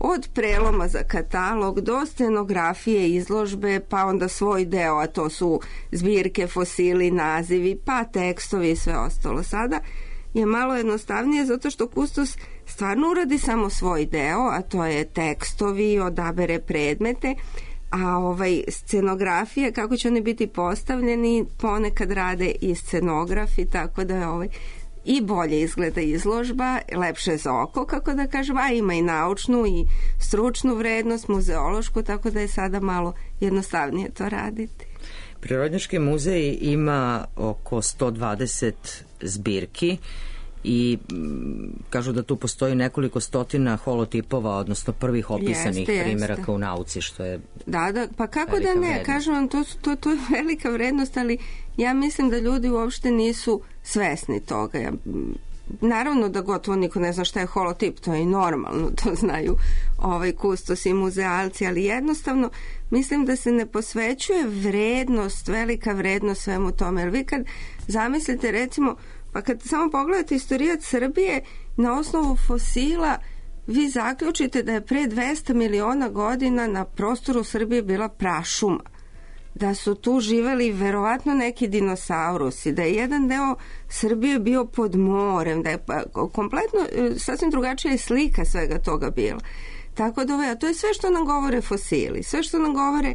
od preloma za katalog do scenografije, izložbe, pa onda svoj deo, a to su zbirke, fosili, nazivi, pa tekstovi i sve ostalo. Sada je malo jednostavnije zato što kustos stvarno uradi samo svoj deo, a to je tekstovi, odabere predmete, a scenografije, kako će oni biti postavljeni, ponekad rade i scenografi, tako da je i bolje izgleda izložba, lepše za oko, kako da kažem, a ima i naučnu i stručnu vrednost, muzeološku, tako da je sada malo jednostavnije to raditi. Prirodnjački muzej ima oko 120 zbirki i kažu da tu postoji nekoliko stotina holotipova, odnosno prvih opisanih primeraka u nauci, što je da, pa kako da ne, vrednost. Kažem vam, to je velika vrednost, ali ja mislim da ljudi uopšte nisu svesni toga. Naravno da gotovo niko ne zna šta je holotip, to je i normalno, to znaju kustosi i muzealci, ali jednostavno mislim da se ne posvećuje vrednost, velika vrednost svemu tome. Jer vi kad zamislite, recimo, pa kad samo pogledate istorijat Srbije, na osnovu fosila vi zaključite da je pre 200 miliona godina na prostoru Srbije bila prašuma, da su tu živeli verovatno neki dinosaurusi, da je jedan deo Srbije bio pod morem, da je kompletno sasvim drugačija slika svega toga bila. Tako da to je sve što nam govore fosili, sve što nam govore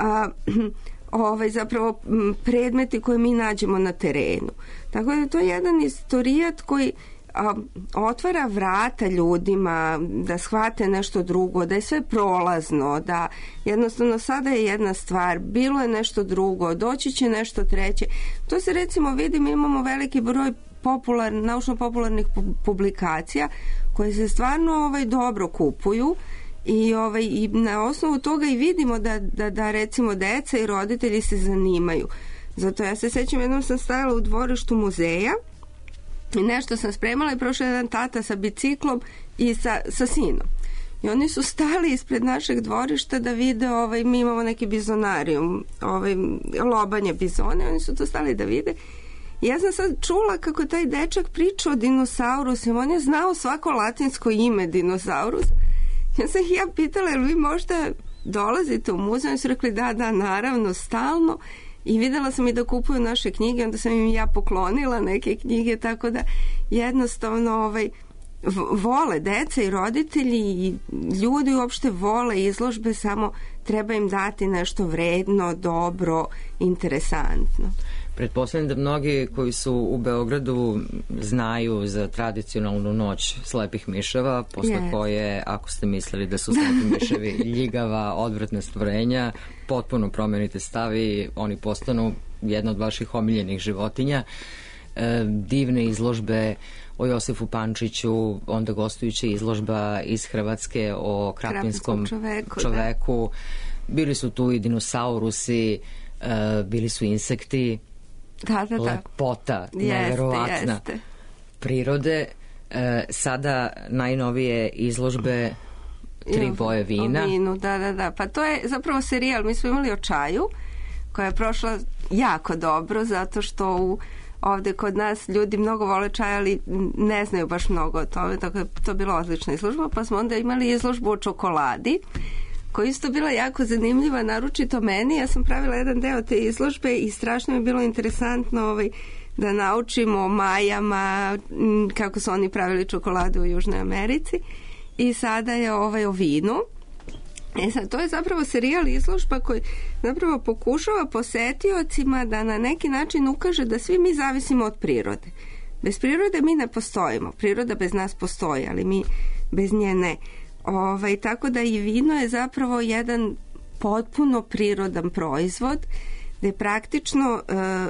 zapravo predmeti koje mi nađemo na terenu. Tako da to je jedan istorijat koji otvara vrata ljudima da shvate nešto drugo, da je sve prolazno, da jednostavno sada je jedna stvar, bilo je nešto drugo, doći će nešto treće. To se recimo vidi, mi imamo veliki broj naučno-popularnih publikacija koje se stvarno dobro kupuju i na osnovu toga i vidimo da recimo deca i roditelji se zanimaju. Zato ja se sećam, jednom sam stajala u dvorištu muzeja i nešto sam spremala i prošao jedan tata sa biciklom i sa sinom. I oni su stali ispred našeg dvorišta da vide, mi imamo neki bizonarijum, lobanje bizone, oni su to stali da vide. I ja sam sad čula kako taj dečak priča o dinosaurusima, on je znao svako latinsko ime dinosaurus. Ja sam ih pitala, jel vi možda dolazite u muzej? Oni su rekli da, naravno, stalno. I videla sam i da kupuju naše knjige, onda sam im ja poklonila neke knjige, tako da jednostavno vole deca i roditelji i ljudi uopšte vole izložbe, samo treba im dati nešto vredno, dobro, interesantno. Pretpostavljam da mnogi koji su u Beogradu znaju za tradicionalnu noć slepih miševa, posle koje, ako ste mislili da su slepi miševi ljigava, odvratna stvorenja, potpuno promenite stav i oni postanu jedna od vaših omiljenih životinja. Divne izložbe o Josifu Pančiću, onda gostujuća izložba iz Hrvatske o krapinskom čoveku. Bili su tu i dinosaurusi, bili su insekti. Da. Lepota, neverovatna prirode. Sada najnovije izložbe Tri boje vina. O vinu, da. Pa to je zapravo serijal. Mi smo imali o čaju, koja je prošla jako dobro, zato što ovde kod nas ljudi mnogo vole čaj, ali ne znaju baš mnogo o tome, tako je to bila odlična izložba. Pa smo onda imali izložbu o čokoladi, koja isto bila jako zanimljiva, naročito meni. Ja sam pravila jedan deo te izložbe i strašno mi je bilo interesantno da naučimo o Majama, kako su oni pravili čokoladu u Južnoj Americi. I sada je o vinu. Sad, to je zapravo serijal izložba koji zapravo pokušava posetiocima da na neki način ukaže da svi mi zavisimo od prirode. Bez prirode mi ne postojimo. Priroda bez nas postoji, ali mi bez nje ne. Tako da i vino je zapravo jedan potpuno prirodan proizvod, gde praktično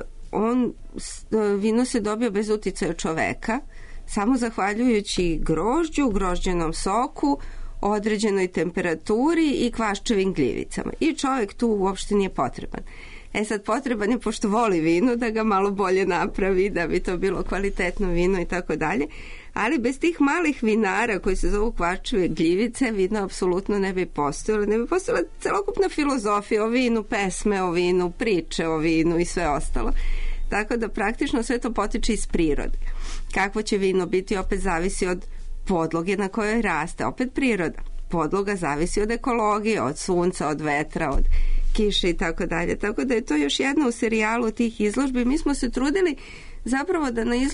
vino se dobija bez uticaja čoveka, samo zahvaljujući grožđu, grožđenom soku, određenoj temperaturi i kvaščevim gljivicama. I čovjek tu uopšte nije potreban. Sad potreban je, pošto voli vino, da ga malo bolje napravi, da bi to bilo kvalitetno vino i tako dalje. Ali bez tih malih vinara koji se zovu kvačeve gljivice, vino apsolutno ne bi postojalo. Ne bi postojala celokupna filozofija o vinu, pesme o vinu, priče o vinu i sve ostalo. Tako da praktično sve to potiče iz prirode. Kakvo će vino biti, opet zavisi od podloge na kojoj raste, opet priroda. podloga zavisi od ekologije, od sunca, od vetra, od kiše i tako dalje. Tako da je to još jedno u serijalu tih izložbi. Mi smo se trudili zapravo da na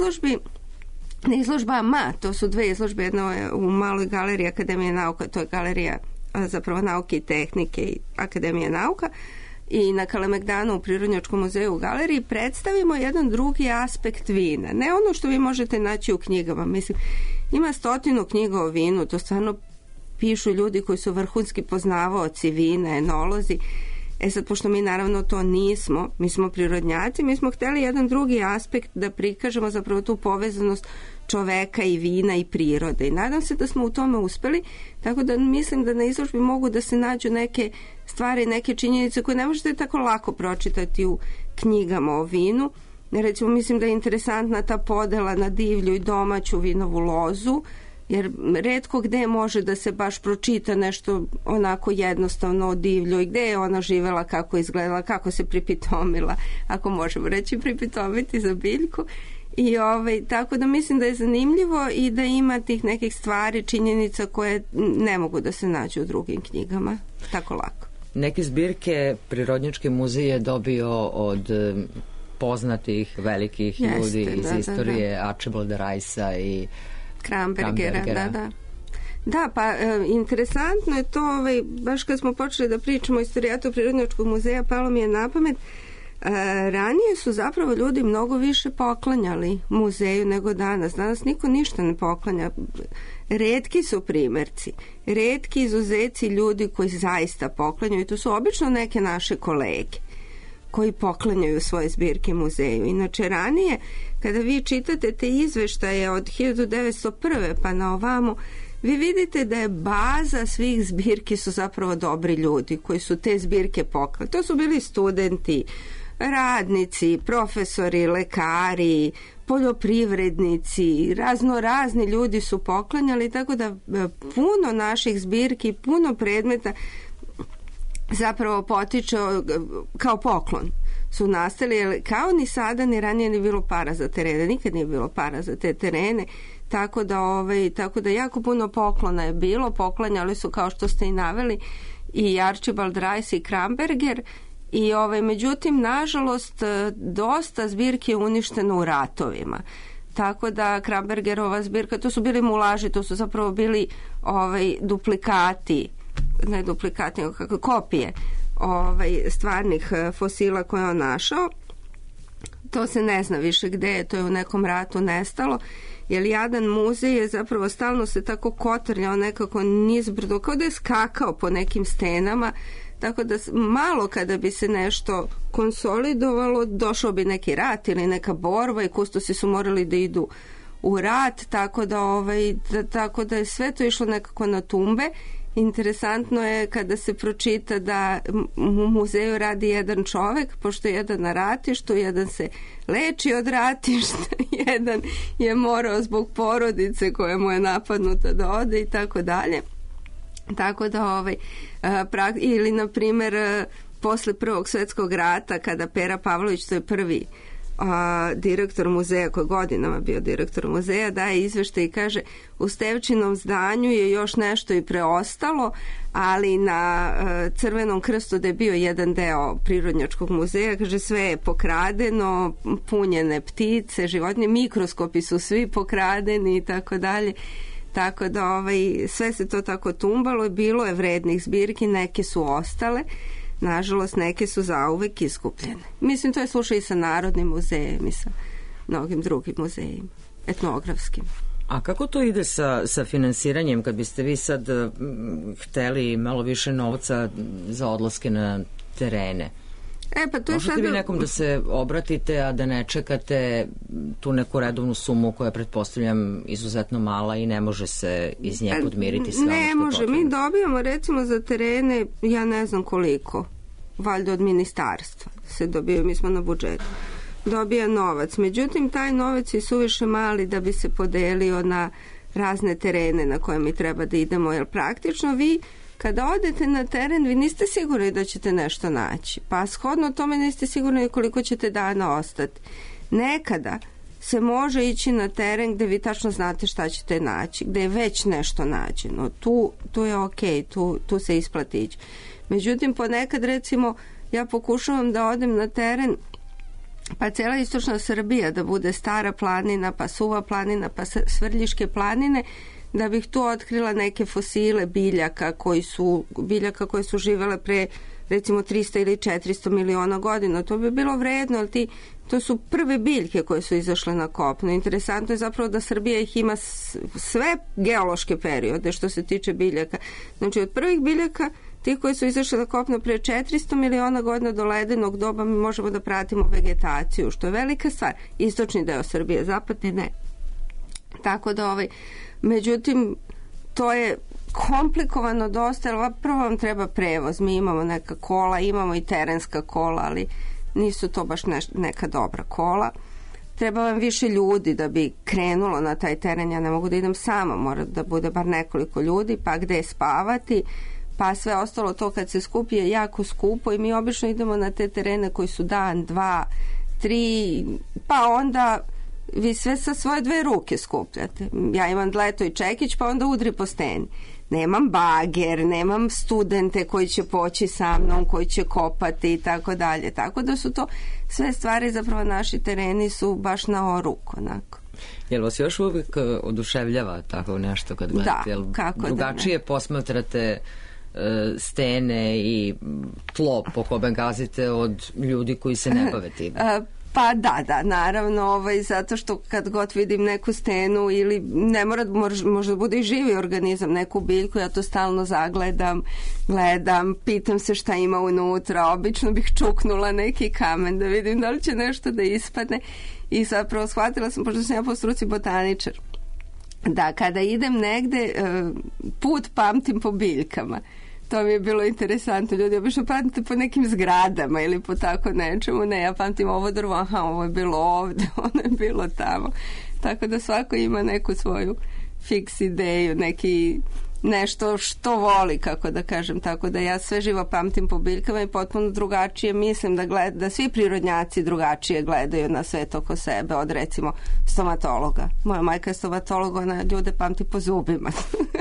izložbama, to su dve izložbe, jedna je u maloj galeriji Akademije nauka, to je galerija zapravo nauke i tehnike i Akademije nauka, i na Kalemegdanu u Prirodnjačkom muzeju u galeriji predstavimo jedan drugi aspekt vina. Ne ono što vi možete naći u knjigama. Mislim, ima 100 knjiga o vinu, to stvarno pišu ljudi koji su vrhunski poznavaoci vina, enolozi. Sad, pošto mi naravno to nismo, mi smo prirodnjaci, mi smo hteli jedan drugi aspekt da prikažemo, zapravo tu povezanost čoveka i vina i prirode. I nadam se da smo u tome uspeli, tako da mislim da na izložbi mogu da se nađu neke stvari, neke činjenice koje ne možete tako lako pročitati u knjigama o vinu. Recimo, mislim da je interesantna ta podela na divlju i domaću vinovu lozu, jer retko gde može da se baš pročita nešto onako jednostavno o divlju i gde je ona živela, kako je izgledala, kako se pripitomila, ako možemo reći pripitomiti za biljku. I tako da mislim da je zanimljivo i da ima tih nekih stvari, činjenica koje ne mogu da se nađu u drugim knjigama tako lako. Neke zbirke Prirodnjački muzej je dobio od poznatih velikih ljudi iz istorije, Archibalda Ricea i Krambergera. Da, pa interesantno je to, baš kad smo počeli da pričamo o istorijatu Prirodnjačkog muzeja, palo mi je na pamet, ranije su zapravo ljudi mnogo više poklanjali muzeju nego danas. Danas niko ništa ne poklanja. Retki su primerci, retki izuzeci ljudi koji zaista poklanjaju, i to su obično neke naše kolege koji poklanjaju svoje zbirke muzeju. Inače, ranije, kada vi čitate te izveštaje od 1901. pa na ovamo, vi vidite da je baza svih zbirki su zapravo dobri ljudi koji su te zbirke poklanjali. To su bili studenti, radnici, profesori, lekari, poljoprivrednici, razni ljudi su poklanjali, tako da puno naših zbirki, puno predmeta zapravo potiče kao poklon su nastali, jer kao ni sada ni ranije nije bilo para za terene, nikad nije bilo para za te terene, tako da jako puno poklona je bilo, poklanjali su, kao što ste i naveli, i Archibald Rice i Kramberger, i međutim, nažalost, dosta zbirki je uništeno u ratovima. Tako da Krambergerova zbirka, to su bili mulaži, to su zapravo bili duplikati, ne duplikati, nego kako kopije stvarnih fosila koje je on našao. To se ne zna više gde je, to je u nekom ratu nestalo, jer jadan muzej je zapravo stalno se tako kotrljao nekako nizbrdo, kao da je skakao po nekim stenama, tako da malo kada bi se nešto konsolidovalo, došao bi neki rat ili neka borba i kustosi su morali da idu u rat, tako da je sve to išlo nekako na tumbe. Interesantno je kada se pročita da u muzeju radi jedan čovek, pošto je jedan na ratištu, jedan se leči od ratišta, jedan je morao zbog porodice koja mu je napadnuta da ode i tako dalje. Tako da ili na primjer posle Prvog svjetskog rata, kada Pera Pavlović, to je prvi direktor muzeja, koji godinama bio direktor muzeja, daje izveštaj i kaže: u Stevčinom zdanju je još nešto i preostalo, ali na Crvenom krstu, da je bio jedan deo Prirodnjačkog muzeja, kaže, sve je pokradeno, punjene ptice, životinje, mikroskopi su svi pokradeni i tako dalje. Tako da sve se to tako tumbalo, bilo je vrednih zbirki, neke su ostale, nažalost neke su zauvek iskupljene. Mislim, to je slučaj i sa Narodnim muzejem i sa mnogim drugim muzejima, etnografskim. A kako to ide sa finansiranjem, kad biste vi sad hteli malo više novca za odlaske na terene? Pa to možete vi nekom da se obratite, a da ne čekate tu neku redovnu sumu koja, pretpostavljam, izuzetno mala i ne može se iz nje podmiriti sve ono što je potrebno? Ne može, mi dobijamo recimo za terene, ja ne znam koliko, valjda od ministarstva se dobije, mi smo na budžetu, dobija novac. Međutim, taj novac je suviše mali da bi se podelio na razne terene na koje mi treba da idemo, jer praktično vi kada odete na teren, vi niste sigurni da ćete nešto naći, pa shodno tome niste sigurni koliko ćete dana ostati. Nekada se može ići na teren gde vi tačno znate šta ćete naći, gde je već nešto nađeno. Tu je okej, tu se isplati ići. Međutim, ponekad, recimo, ja pokušavam da odem na teren, pa cijela istočna Srbija da bude Stara planina, pa Suva planina, pa Svrljiške planine, da bih tu otkrila neke fosile biljaka koje su živele pre recimo 300 ili 400 miliona godina. To bi bilo vredno, ali to su prve biljke koje su izašle na kopno. Interesantno je zapravo da Srbija ih ima sve geološke periode što se tiče biljaka. Znači od prvih biljaka, tih koji su izašli na kopno pre 400 miliona godina do ledenog doba, mi možemo da pratimo vegetaciju, što je velika stvar. Istočni deo Srbije, zapadni ne. Tako da međutim, to je komplikovano dosta, jer prvo vam treba prevoz. Mi imamo neka kola, imamo i terenska kola, ali nisu to baš neka dobra kola. Treba vam više ljudi da bi krenulo na taj teren. Ja ne mogu da idem sama, mora da bude bar nekoliko ljudi, pa gde spavati, pa sve ostalo to kad se skupi je jako skupo i mi obično idemo na te terene koji su dan, 2, 3, pa onda vi sve sa svoje 2 ruke skupljate. Ja imam dleto i čekić, pa onda udri po steni. Nemam bager, nemam studente koji će poći sa mnom, koji će kopati i tako dalje. Tako da su to sve stvari, zapravo naši tereni su baš na oruku, onako. Jel vas još uvijek oduševljava tako nešto kad gledate? Da, kako drugačije posmatrate stene i tlo po kome gazite od ljudi koji se ne bave tim? Pa da, naravno, zato što kad god vidim neku stenu ili ne mora, možda bude i živi organizam, neku biljku, ja to stalno zagledam, gledam, pitam se šta ima unutra, obično bih čuknula neki kamen da vidim da li će nešto da ispadne i zapravo shvatila sam, pošto sam ja po struci botaničar, da kada idem negde, put pamtim po biljkama. To mi je bilo interesantno. Ljudi obično pamtite po nekim zgradama ili po tako nečemu. Ne, ja pamtim ovo drvo, aha, ovo je bilo ovde, ono je bilo tamo. Tako da svako ima neku svoju fiks ideju, nešto što voli, kako da kažem. Tako da ja sve živo pamtim po biljkama i potpuno drugačije mislim da svi prirodnjaci drugačije gledaju na svet oko sebe od recimo stomatologa. Moja majka je stomatolog, ona ljude pamti po zubima.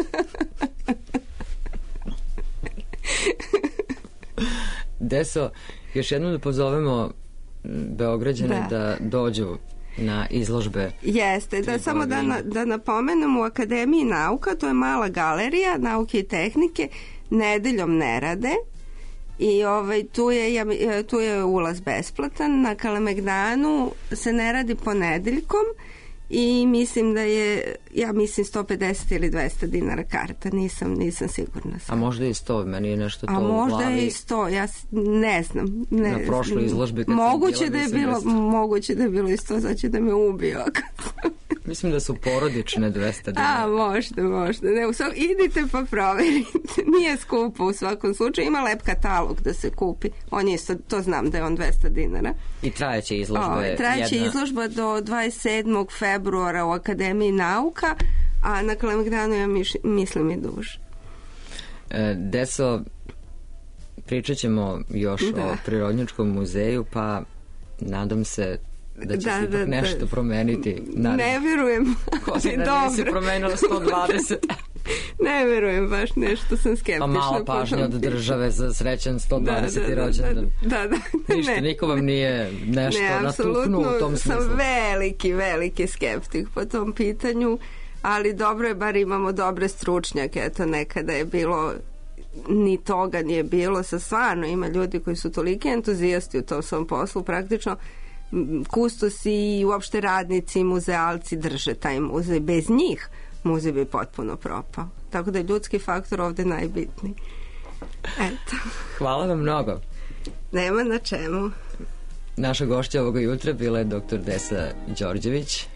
Deso, još jednom da pozovemo Beograđane da dođu na izložbe. Jeste, samo da napomenem, u Akademiji nauka, to je mala galerija nauke i tehnike, nedeljom ne rade i tu je ulaz besplatan. Na Kalemegdanu se ne radi ponedeljkom i mislim da je, 150 ili 200 dinara karta, nisam sigurna. A možda i 100, meni je nešto to u glavi. A možda i 100, ja ne znam. Na prošloj izložbi kad moguće da je bilo i 100, sad će da me ubio. Mislim da su porodične 200 dinara. A, možda. Ne, idite pa proverite. Nije skupo u svakom slučaju. Ima lep katalog da se kupi. On je isto, to znam da je on 200 dinara. I trajeće izložba trajeće izložba do 27. februara u Akademiji nauka, a na Kalemegdanu ja mislim i duže. Deso, pričat ćemo još o Prirodnjačkom muzeju, pa nadam se da će se ipak nešto promeniti. Ne vjerujem. Godina se promenila 120. Ne vjerujem, baš nešto sam skeptična. Pa malo pažnje od države za srećan 120. rođendan. Da. Ništa, niko vam nije nešto natuknuo u tom smislu. Sam veliki skeptik po tom pitanju, ali dobro je, bar imamo dobre stručnjake. Eto, nekada je bilo, ni toga nije bilo. Stvarno ima ljudi koji su toliki entuzijasti u tom svom poslu, praktično kustosi i uopšte radnici, muzealci drže taj muzej. Bez njih muzej bi potpuno propao. Tako da je ljudski faktor ovde najbitniji. Eto. Hvala vam mnogo. Nema na čemu. Naša gošća ovoga jutra bila je dr. Desa Đorđević,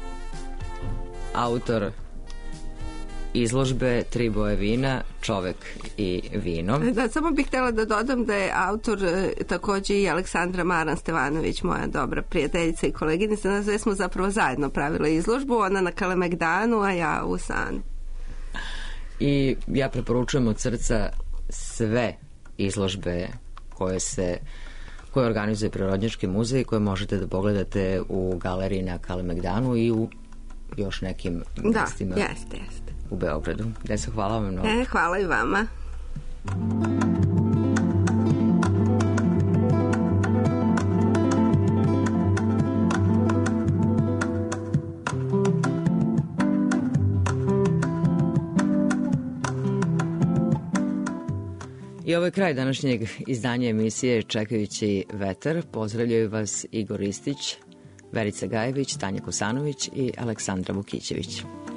autor izložbe Tri boje vina, čovek i vino. Da, samo bih htjela da dodam da je autor također i Aleksandra Maran Stevanović, moja dobra prijateljica i koleginica. Nas sve smo zapravo zajedno pravile izložbu, ona na Kalemegdanu, a ja u Sanu. I ja preporučujem od srca sve izložbe koje se koje organizuje Prirodnjački muzej, koje možete da pogledate u galeriji na Kalemegdanu i u još nekim mestima u Beogradu. Desa, hvala vam mnogo. Hvala i vama. I ovo je kraj današnjeg izdanja emisije Čekajući vetar. Pozdravljaju vas Igor Ristić, Verica Gajević, Tanja Kosanović i Aleksandra Vukićević.